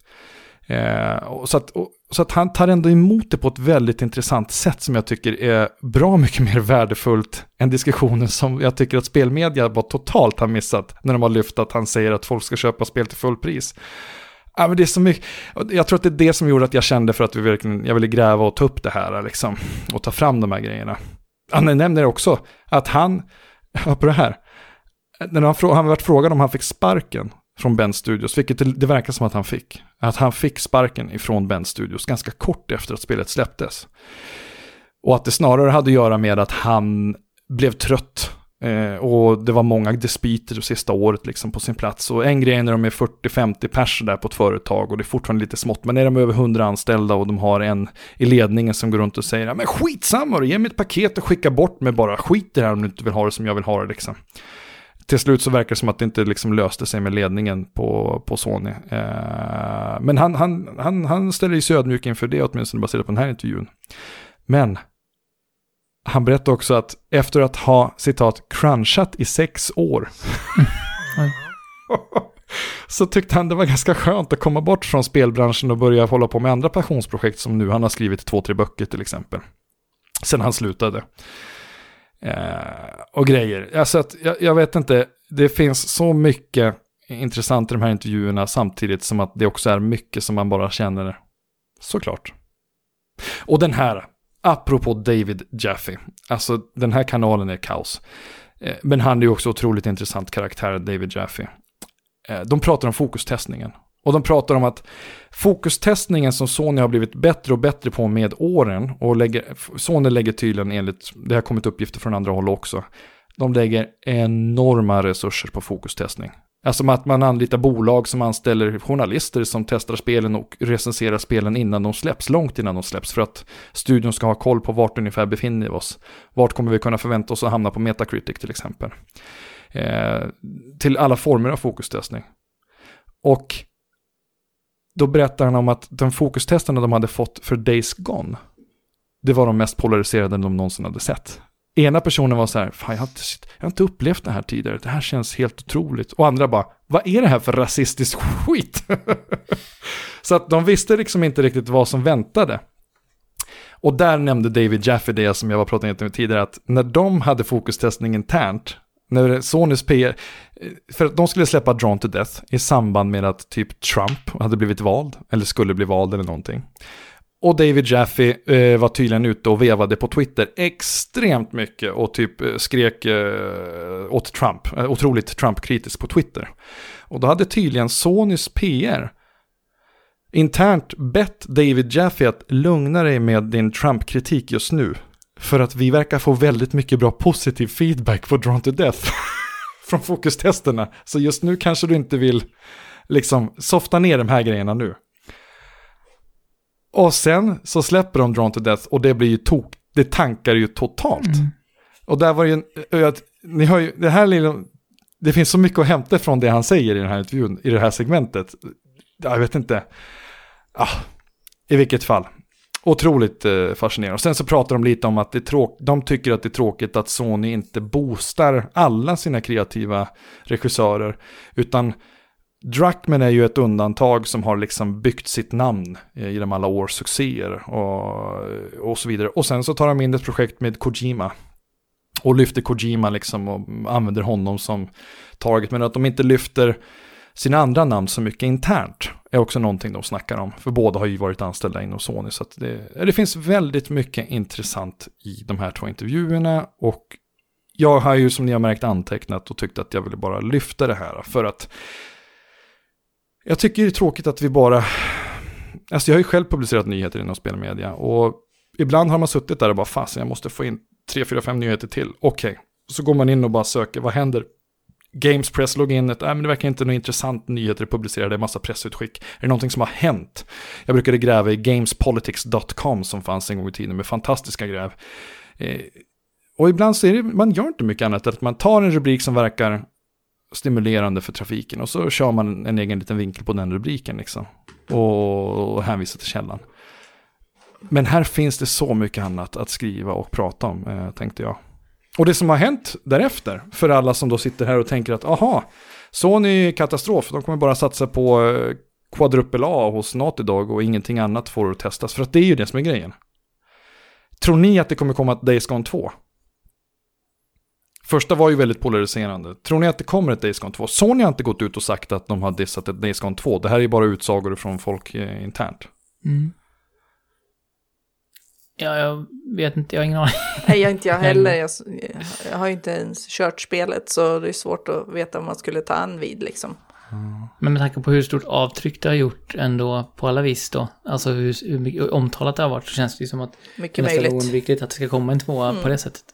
Så att han tar ändå emot det på ett väldigt intressant sätt som jag tycker är bra mycket mer värdefullt än diskussionen som jag tycker att spelmedia var totalt har missat när de har lyft att han säger att folk ska köpa spel till fullpris. Ja, men det är så mycket, jag tror att det är det som gjorde att jag kände för att jag ville gräva och ta upp det här liksom, och ta fram de här grejerna. Han nämner också att han, på det här, när han varit frågad om han fick sparken från Bend Studios, vilket det verkar som att han fick. Att han fick sparken ifrån Bend Studios ganska kort efter att spelet släpptes. Och att det snarare hade att göra med att han blev trött. Och det var många dispyter det sista året liksom på sin plats. Och en grej när de är 40-50 personer där på ett företag och det är fortfarande lite smått. Men är de över 100 anställda och de har en i ledningen som går runt och säger men skitsamma, ge mig ett paket och skicka bort mig bara. Skit det här om du inte vill ha det som jag vill ha det liksom. Till slut så verkar det som att det inte liksom löste sig med ledningen på Sony. Men han ställer sig ödmjuk inför det, åtminstone baserat på den här intervjun. Men han berättar också att efter att ha, citat, crunchat i 6 år så tyckte han det var ganska skönt att komma bort från spelbranschen och börja hålla på med andra passionsprojekt som nu. Han har skrivit 2-3 böcker till exempel. Sen han slutade. Och grejer. Alltså att, jag vet inte, det finns så mycket intressant i de här intervjuerna samtidigt som att det också är mycket som man bara känner såklart. Och den här, apropå David Jaffe, alltså den här kanalen är kaos. Men han är ju också otroligt intressant karaktär, David Jaffe. De pratar om fokustestningen. Och de pratar om att fokustestningen som Sony har blivit bättre och bättre på med åren, och Sony lägger tydligen, enligt, det har kommit uppgifter från andra håll också, de lägger enorma resurser på fokustestning. Alltså att man anlitar bolag som anställer journalister som testar spelen och recenserar spelen innan de släpps, långt innan de släpps, för att studion ska ha koll på vart ungefär befinner vi oss. Vart kommer vi kunna förvänta oss att hamna på Metacritic till exempel. Till alla former av fokustestning. Och då berättar han om att de fokustesterna de hade fått för Days Gone, det var de mest polariserade de någonsin hade sett. Ena personen var så här, fan, jag har inte upplevt det här tidigare, det här känns helt otroligt. Och andra bara, vad är det här för rasistisk skit? Så att de visste liksom inte riktigt vad som väntade. Och där nämnde David Jaffe det som jag var pratat om tidigare, att när de hade fokustestning internt, när Sonys PR, för att de skulle släppa Drawn to Death i samband med att typ Trump hade blivit vald, eller skulle bli vald eller någonting. Och David Jaffe var tydligen ute och vevade på Twitter extremt mycket och typ skrek åt Trump, otroligt Trump-kritisk på Twitter. Och då hade tydligen Sonys PR internt bett David Jaffe att lugna dig med din Trump-kritik just nu. För att vi verkar få väldigt mycket bra positiv feedback på Drawn to Death från fokustesterna. Så just nu kanske du inte vill liksom softa ner de här grejerna nu. Och sen så släpper de Drawn to Death och det blir ju det tankar ju totalt. Och där var ju ni hör ju, det här lilla, det finns så mycket att hämta från det han säger i den här intervjun, i det här segmentet. Jag vet inte. I vilket fall. Otroligt fascinerande. Och sen så pratar de lite om att de tycker att det är tråkigt att Sony inte boostar alla sina kreativa regissörer, utan Druckmann är ju ett undantag som har liksom byggt sitt namn genom alla års succéer och så vidare. Och sen så tar de in ett projekt med Kojima och lyfter Kojima liksom och använder honom som target, men att de inte lyfter sina andra namn så mycket internt är också någonting de snackar om. För båda har ju varit anställda inom Sony, så att det finns väldigt mycket intressant i de här 2 intervjuerna, och jag har ju som ni har märkt antecknat och tyckt att jag ville bara lyfta det här för att jag tycker det är tråkigt att vi bara... Alltså jag har ju själv publicerat nyheter inom spelmedia, och ibland har man suttit där och bara, fasen, jag måste få in 3-4-5 nyheter till. Okej. Så går man in och bara söker, vad händer Games Press loginet, men det verkar inte några intressant nyheter publicerade, en massa pressutskick. Är det någonting som har hänt? Jag brukade gräva i gamespolitics.com som fanns en gång i tiden med fantastiska gräv. Och ibland så är det, man gör inte mycket annat än att man tar en rubrik som verkar stimulerande för trafiken och så kör man en egen liten vinkel på den rubriken liksom. Och hänvisar till källan. Men här finns det så mycket annat att skriva och prata om, tänkte jag. Och det som har hänt därefter, för alla som då sitter här och tänker att aha, Sony katastrof, de kommer bara satsa på quadruple A hos Naughty Dog och ingenting annat får testas. För att det är ju det som är grejen. Tror ni att det kommer komma ett Days Gone 2? Första var ju väldigt polariserande. Tror ni att det kommer ett Days Gone 2? Sony har inte gått ut och sagt att de har dissat ett Days Gone 2. Det här är bara utsagor från folk internt. Mm. Ja, jag vet inte, jag har ingen aning. Nej, inte jag heller. Jag har ju inte ens kört spelet så det är svårt att veta om man skulle ta an vid liksom. Men med tanke på hur stort avtryck det har gjort ändå på alla vis då, alltså hur mycket omtalat det har varit, så känns det ju som att mycket det är nästan möjligt oundvikligt att det ska komma en tvåa på det sättet.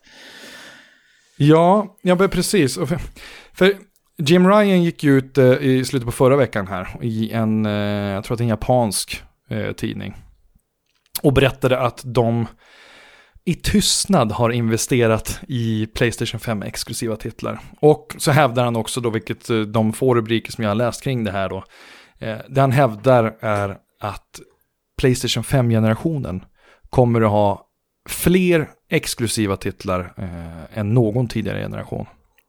Ja, precis. För Jim Ryan gick ut i slutet på förra veckan här i en, jag tror att det är en japansk tidning och berättade att de i tystnad har investerat i PlayStation 5 exklusiva titlar. Och så hävdar han också då, vilket de få rubriker som jag har läst kring det här då, det han hävdar är att PlayStation 5-generationen kommer att ha fler exklusiva titlar än någon tidigare generation.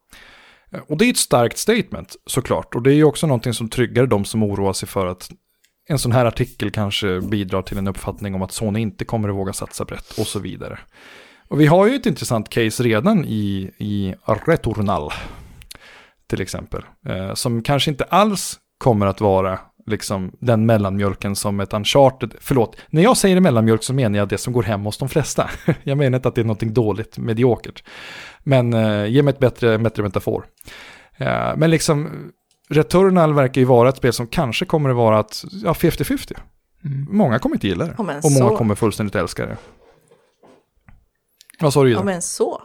Och det är ett starkt statement såklart, och det är ju också någonting som tryggar de som oroar sig för att en sån här artikel kanske bidrar till en uppfattning om att Sony inte kommer att våga satsa brett och så vidare. Och vi har ju ett intressant case redan i Returnal till exempel, som kanske inte alls kommer att vara liksom den mellanmjölken som ett Uncharted, förlåt, när jag säger mellanmjölk så menar jag det som går hem hos de flesta. Jag menar inte att det är någonting dåligt, mediokert. Men ge mig ett bättre metafor. Men liksom Returnal verkar ju vara ett spel som kanske kommer att vara 50-50. Många kommer inte gilla det. Och många kommer fullständigt älska det. Vad sa du, Ida? Ja, men så.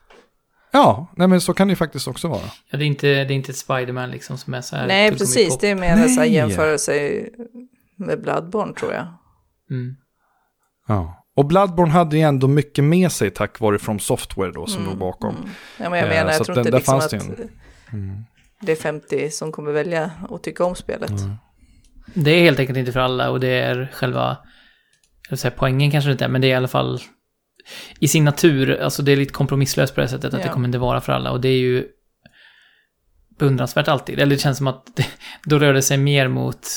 Ja, nej, men så kan det ju faktiskt också vara. Ja, det är inte ett Spider-Man liksom som är så här. Nej, precis. Det är mer så här jämförelse med Bloodborne, tror jag. Mm. Ja. Och Bloodborne hade ju ändå mycket med sig tack vare From Software då som låg bakom. Ja, men jag menar, jag tror inte liksom att det är 50 som kommer välja att tycka om spelet. Det är helt enkelt inte för alla, och det är själva, jag vill säga, poängen kanske inte är, men det är i alla fall i sin natur, alltså det är lite kompromisslöst på det sättet att det kommer inte vara för alla, och det är ju beundransvärt alltid. Eller det känns som att då rör det sig mer mot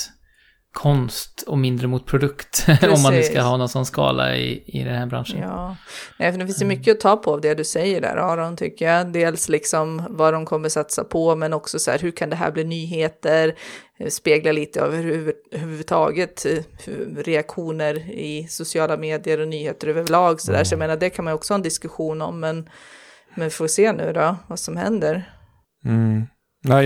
konst och mindre mot produkt. Om man ska ha någon sån skala i den här branschen. Ja, nej, för det finns ju mycket att ta på av det du säger där, Aron, tycker jag. Dels liksom vad de kommer satsa på, men också så här, hur kan det här bli nyheter? Spegla lite av överhuvudtaget reaktioner i sociala medier och nyheter överlag. Så, där. Så jag menar, det kan man också ha en diskussion om, men vi får se nu då vad som händer. Nej,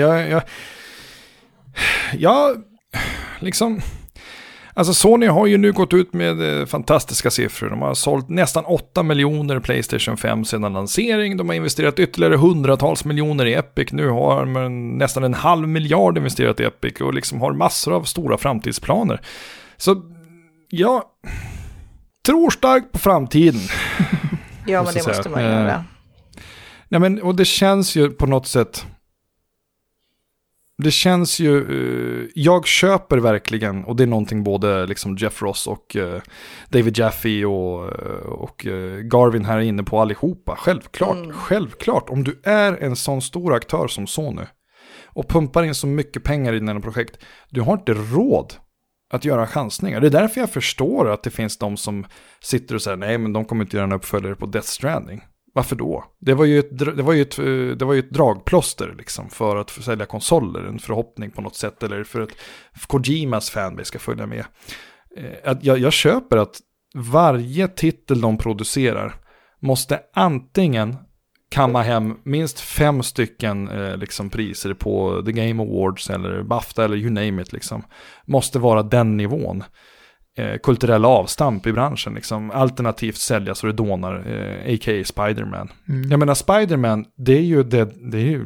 jag liksom, alltså Sony har ju nu gått ut med fantastiska siffror. De har sålt nästan 8 miljoner PlayStation 5 sedan lansering. De har investerat ytterligare hundratals miljoner i Epic. Nu har man nästan 500 miljoner investerat i Epic och liksom har massor av stora framtidsplaner. Så jag tror starkt på framtiden. Ja, men det måste man göra. Nej, men, och det känns ju på något sätt, det känns ju, jag köper verkligen, och det är någonting både liksom Jeff Ross och David Jaffe och Garvin här inne på allihopa. Självklart, om du är en sån stor aktör som Sony och pumpar in så mycket pengar i dina projekt, du har inte råd att göra chansningar. Det är därför jag förstår att det finns de som sitter och säger nej, men de kommer inte göra en uppföljare på Death Stranding. Varför då? Det var ju ett dragplåster liksom för att sälja konsoler, en förhoppning på något sätt, eller för att Kojimas fanbase ska följa med. Jag köper att varje titel de producerar måste antingen kamma hem minst 5 stycken liksom priser på The Game Awards eller BAFTA eller you name it liksom. Måste vara den nivån. Kulturella avstamp i branschen liksom, alternativt sälja så det dånar, a.k.a. Spider-Man. Jag menar, Spider-Man, det är ju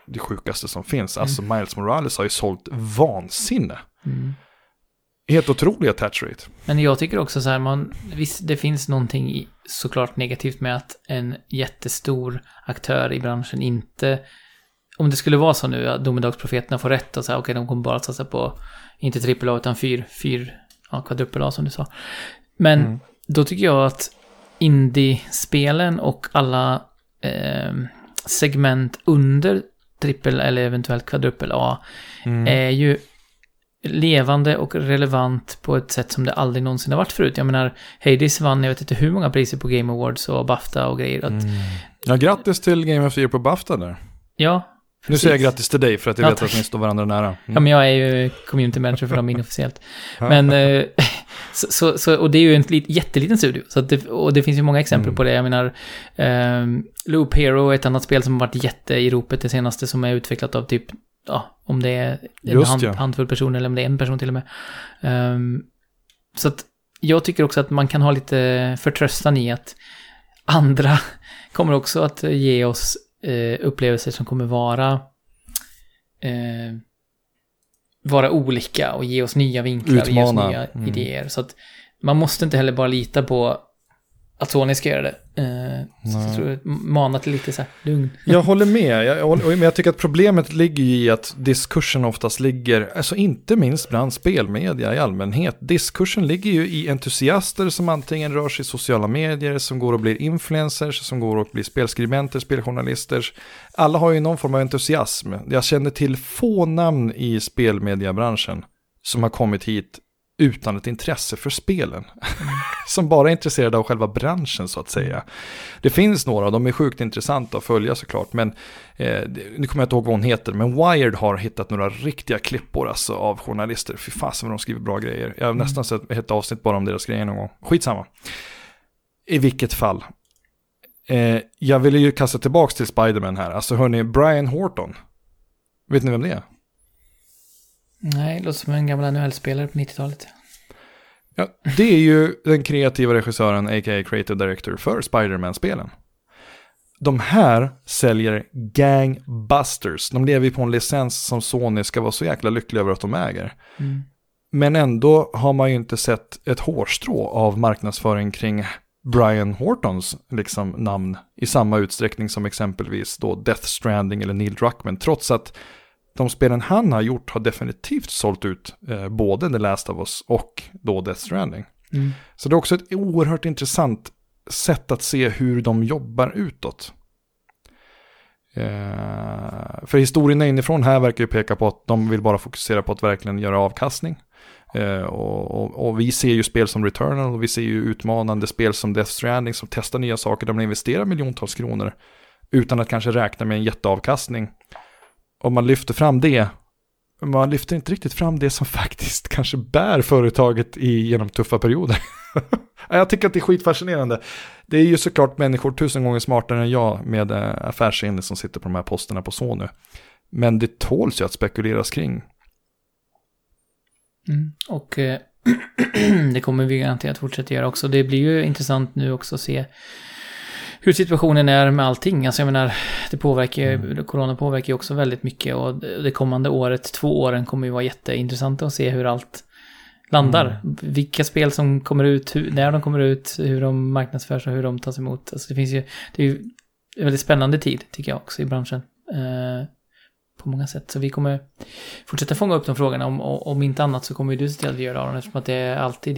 det sjukaste som finns. Alltså Miles Morales har ju sålt vansinne. Helt otrolig attach rate. Men jag tycker också så här, visst, det finns någonting såklart negativt med att en jättestor aktör i branschen inte, om det skulle vara så nu att domedagsprofeterna får rätt och så här, okej, de kommer bara att satsa på inte AAA utan quadruple A som du sa. Men då tycker jag att indie-spelen och alla segment under trippel eller eventuellt quadruple A är ju levande och relevant på ett sätt som det aldrig någonsin har varit förut. Jag menar, Hades vann, jag vet inte hur många priser på Game Awards och BAFTA och grejer. Ja, grattis till Game of the Year på BAFTA där. Ja, precis. Nu säger jag grattis till dig för att jag vet att ni står varandra nära. Ja, men jag är ju community manager för dem inofficiellt. Men, och det är ju en jätteliten studio. Så att och det finns ju många exempel på det. Jag menar, Loop Hero är ett annat spel som har varit jätte i ropet det senaste, som är utvecklat av typ, om det är en handfull personer eller om det är en person till och med. Så att jag tycker också att man kan ha lite förtröstan i att andra kommer också att ge oss upplevelser som kommer vara olika och ge oss nya vinklar och ge oss nya idéer. Så att man måste inte heller bara lita på att Sony ska göra det. Så jag tror mana till lite så här lugn. Jag håller med. Men jag tycker att problemet ligger i att diskursen oftast ligger, alltså inte minst bland spelmedia i allmänhet. Diskursen ligger ju i entusiaster som antingen rör sig i sociala medier, som går och blir influencers, som går och blir spelskribenter, speljournalister. Alla har ju någon form av entusiasm. Jag känner till få namn i spelmediabranschen som har kommit hit utan ett intresse för spelen. Som bara är intresserade av själva branschen så att säga. Det finns några, de är sjukt intressanta att följa såklart. Men nu kommer jag inte ihåg vad hon heter. Men Wired har hittat några riktiga klippor alltså, av journalister. Fy fasen vad de skriver bra grejer. Jag har nästan sett ett avsnitt bara om deras grejer någon gång. Skitsamma. I vilket fall. Jag ville ju kasta tillbaka till Spider-Man här. Alltså hörni, Brian Horton. Vet ni vem det är? Nej, det låter som en gammal NHL-spelare på 90-talet. Ja, det är ju den kreativa regissören, a.k.a. creative director för Spider-Man-spelen. De här säljer gangbusters. De lever ju på en licens som Sony ska vara så jäkla lyckliga över att de äger. Men ändå har man ju inte sett ett hårstrå av marknadsföring kring Brian Hortons liksom, namn i samma utsträckning som exempelvis då Death Stranding eller Neil Druckmann, trots att de spelen han har gjort har definitivt sålt ut både The Last of Us och då Death Stranding. Så det är också ett oerhört intressant sätt att se hur de jobbar utåt. För historien inifrån här verkar ju peka på att de vill bara fokusera på att verkligen göra avkastning. Och vi ser ju spel som Returnal och vi ser ju utmanande spel som Death Stranding som testar nya saker där man investerar miljontals kronor utan att kanske räkna med en jätteavkastning. Om man lyfter fram det, man lyfter inte riktigt fram det som faktiskt kanske bär företaget genom tuffa perioder. Jag tycker att det är skitfascinerande. Det är ju såklart människor 1000 gånger smartare än jag med affärsinne som sitter på de här posterna på Sony. Men det tåls ju att spekuleras kring. Och det kommer vi garanterat fortsätta göra också. Det blir ju intressant nu också att se hur situationen är med allting. Alltså jag menar, det påverkar, corona påverkar ju också väldigt mycket och det kommande året, 2 åren kommer ju vara jätteintressanta att se hur allt landar. Vilka spel som kommer ut, när de kommer ut, hur de marknadsförs och hur de tas emot. Alltså det är ju en väldigt spännande tid tycker jag också i branschen. På många sätt. Så vi kommer fortsätta fånga upp de frågorna. Om inte annat så kommer du se till att göra Aron, eftersom att det är alltid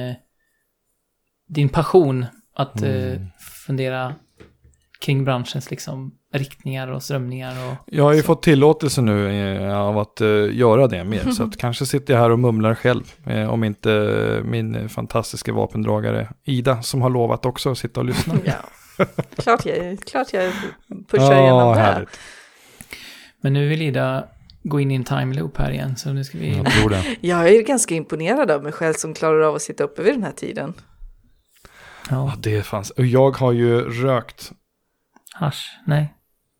din passion att fundera kring branschens liksom riktningar och strömningar. Och jag har ju fått tillåtelse nu av att göra det mer. Så att kanske sitter jag här och mumlar själv. Om inte min fantastiska vapendragare Ida som har lovat också att sitta och lyssna. Ja, klart jag pushar igenom det. Härligt. Men nu vill Ida gå in i en time loop här igen. Så nu ska vi... Jag tror det. Jag är ganska imponerad av mig själv som klarar av att sitta uppe vid den här tiden. Ja, det fanns. Och jag har ju rökt. Hasch, nej.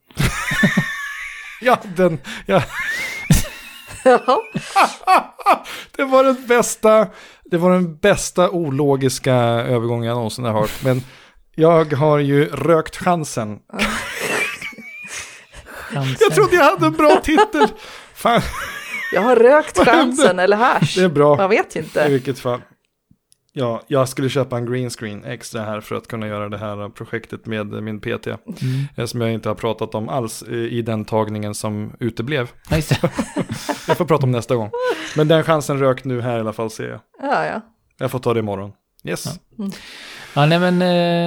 Ja. Det var den bästa ologiska övergången jag någonsin har hört. Men jag har ju rökt chansen. chansen. Jag trodde jag hade en bra titel. Fan. Jag har rökt chansen eller hash. Det är bra. Man vet ju inte. I vilket fall. Ja, jag skulle köpa en green screen extra här för att kunna göra det här projektet med min PT. Som jag inte har pratat om alls i den tagningen som uteblev. Jag får prata om nästa gång. Men den chansen rökt nu här i alla fall, ser jag. Ja. Jag får ta det imorgon. Yes. Ja, nej men...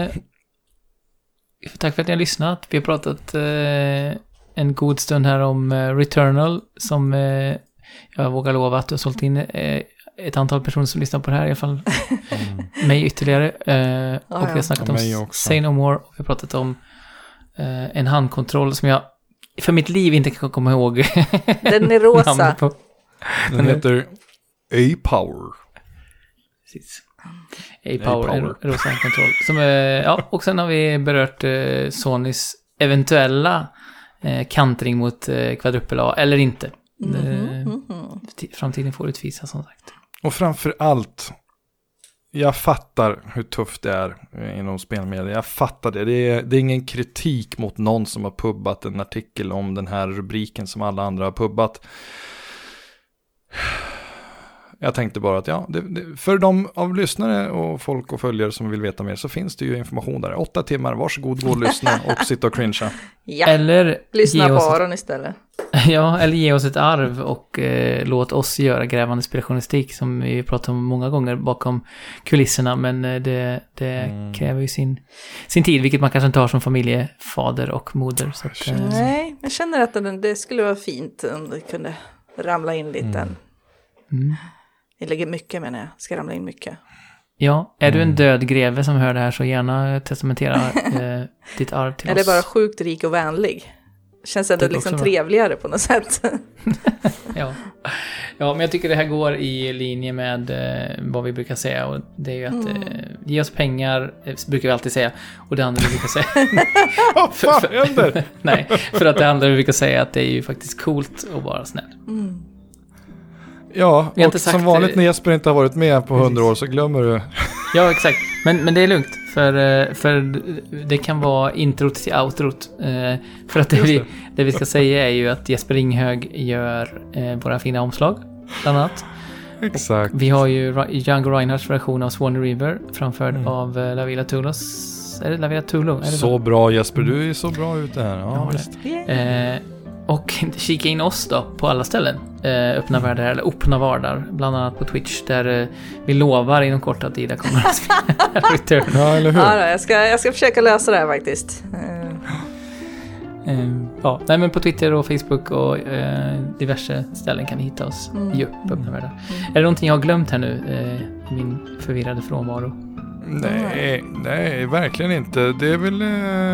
tack för att ni har lyssnat. Vi har pratat en god stund här om Returnal som jag vågar lova att du har sålt in ett antal personer som lyssnar på det här, i alla fall mig ytterligare. Och vi har snackat om Say No More, och vi har pratat om en handkontroll som jag för mitt liv inte kan komma ihåg. Den är rosa. Den heter A-Power. Precis. A-Power, en rosa handkontroll. Som, och sen har vi berört Sonys eventuella kantring mot kvadrupel A, eller inte. Framtiden får utvisa, som sagt. Och framför allt, jag fattar hur tufft det är inom spelmedia. Jag fattar det. Det är ingen kritik mot någon som har pubbat en artikel om den här rubriken som alla andra har pubbat. Jag tänkte bara att för de av lyssnare och folk och följare som vill veta mer, så finns det ju information där. 8 timmar, varsågod, gå och lyssna och sitta och cringea. Ja, eller lyssna på Aron istället. Ja, eller ge oss ett arv och låt oss göra grävande speljournalistik, som vi pratat om många gånger bakom kulisserna, men det kräver ju sin tid, vilket man kanske inte har som familjefader och moder. Så att, nej, jag känner att det skulle vara fint om det kunde ramla in lite. Jag lägger mycket, men jag ska ramla in mycket. Ja, är du en död greve som hör det här, så gärna testamentera ditt arv till oss. Eller bara sjukt rik och vänlig. Känns ändå liksom trevligare på något sätt. Ja, men jag tycker det här går i linje med vad vi brukar säga. Och det är ju att ge oss pengar, brukar vi alltid säga. Och det andra vi brukar säga... Vad fan händer? Nej, för att det andra vi brukar säga att det är ju faktiskt coolt att vara snäll. Ja, och som vanligt när Jesper inte har varit med på 100 år så glömmer du. Ja, exakt. Men det är lugnt. För det kan vara introt till outrot. För att det vi ska säga är ju att Jesper Ringhög gör våra fina omslag, bland annat. Exakt. Och vi har ju Django Reinhardts version av Swan River, framförd av Lavilla Tulos. Är det Lavilla Tulo? Så bra, Jesper, du är så bra ute här. Ja, visst. Och kika in oss då på alla ställen. Öppna världar eller öppna vardar. Bland annat på Twitch, där vi lovar inom kort att Ida kommer att spela Return. Ja, eller hur? Ja, jag ska försöka lösa det här faktiskt. Nej, men på Twitter och Facebook och diverse ställen kan ni hitta oss i öppna världar. Är det någonting jag har glömt här nu i min förvirrade frånvaro? Nej, verkligen inte. Det är väl...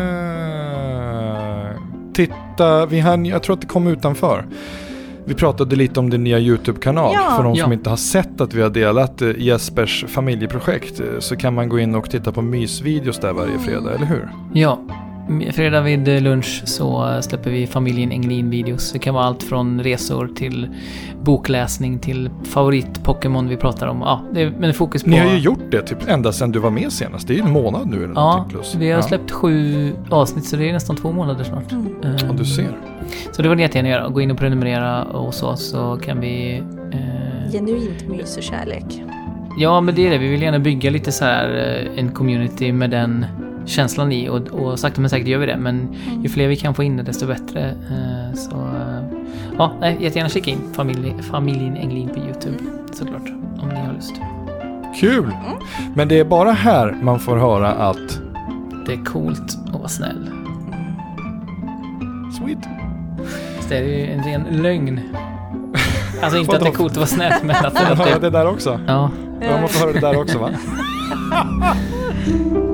Titta, jag tror att det kom utanför. Vi pratade lite om din nya YouTube-kanal. För de som inte har sett att vi har delat Jespers familjeprojekt, så kan man gå in och titta på mysvideos där varje fredag, eller hur? Ja, fredag vid lunch så släpper vi familjen Englin-videos. Det kan vara allt från resor till bokläsning till favorit-Pokémon vi pratar om. Ja, men det fokus på... Ni har ju gjort det typ ända sedan du var med senast. Det är ju en månad nu eller någonting plus. Vi har släppt 7 avsnitt, så det är nästan 2 månader snart. Ja, du ser. Så det var det jättegärna göra. Gå in och prenumerera och så kan vi... Genuint mys och kärlek. Ja, men det är det. Vi vill gärna bygga lite så här en community med den känslan i, och sakta men säkert gör vi det, men ju fler vi kan få in det, desto bättre. Jättegärna kika in familjen Englin på YouTube, såklart, om ni har lust. Kul! Men det är bara här man får höra att det är coolt att vara snäll. Sweet. Det är ju en ren lögn. Alltså inte att det är coolt att vara snäll, men att det där också. Ja. Man får höra det där också, va?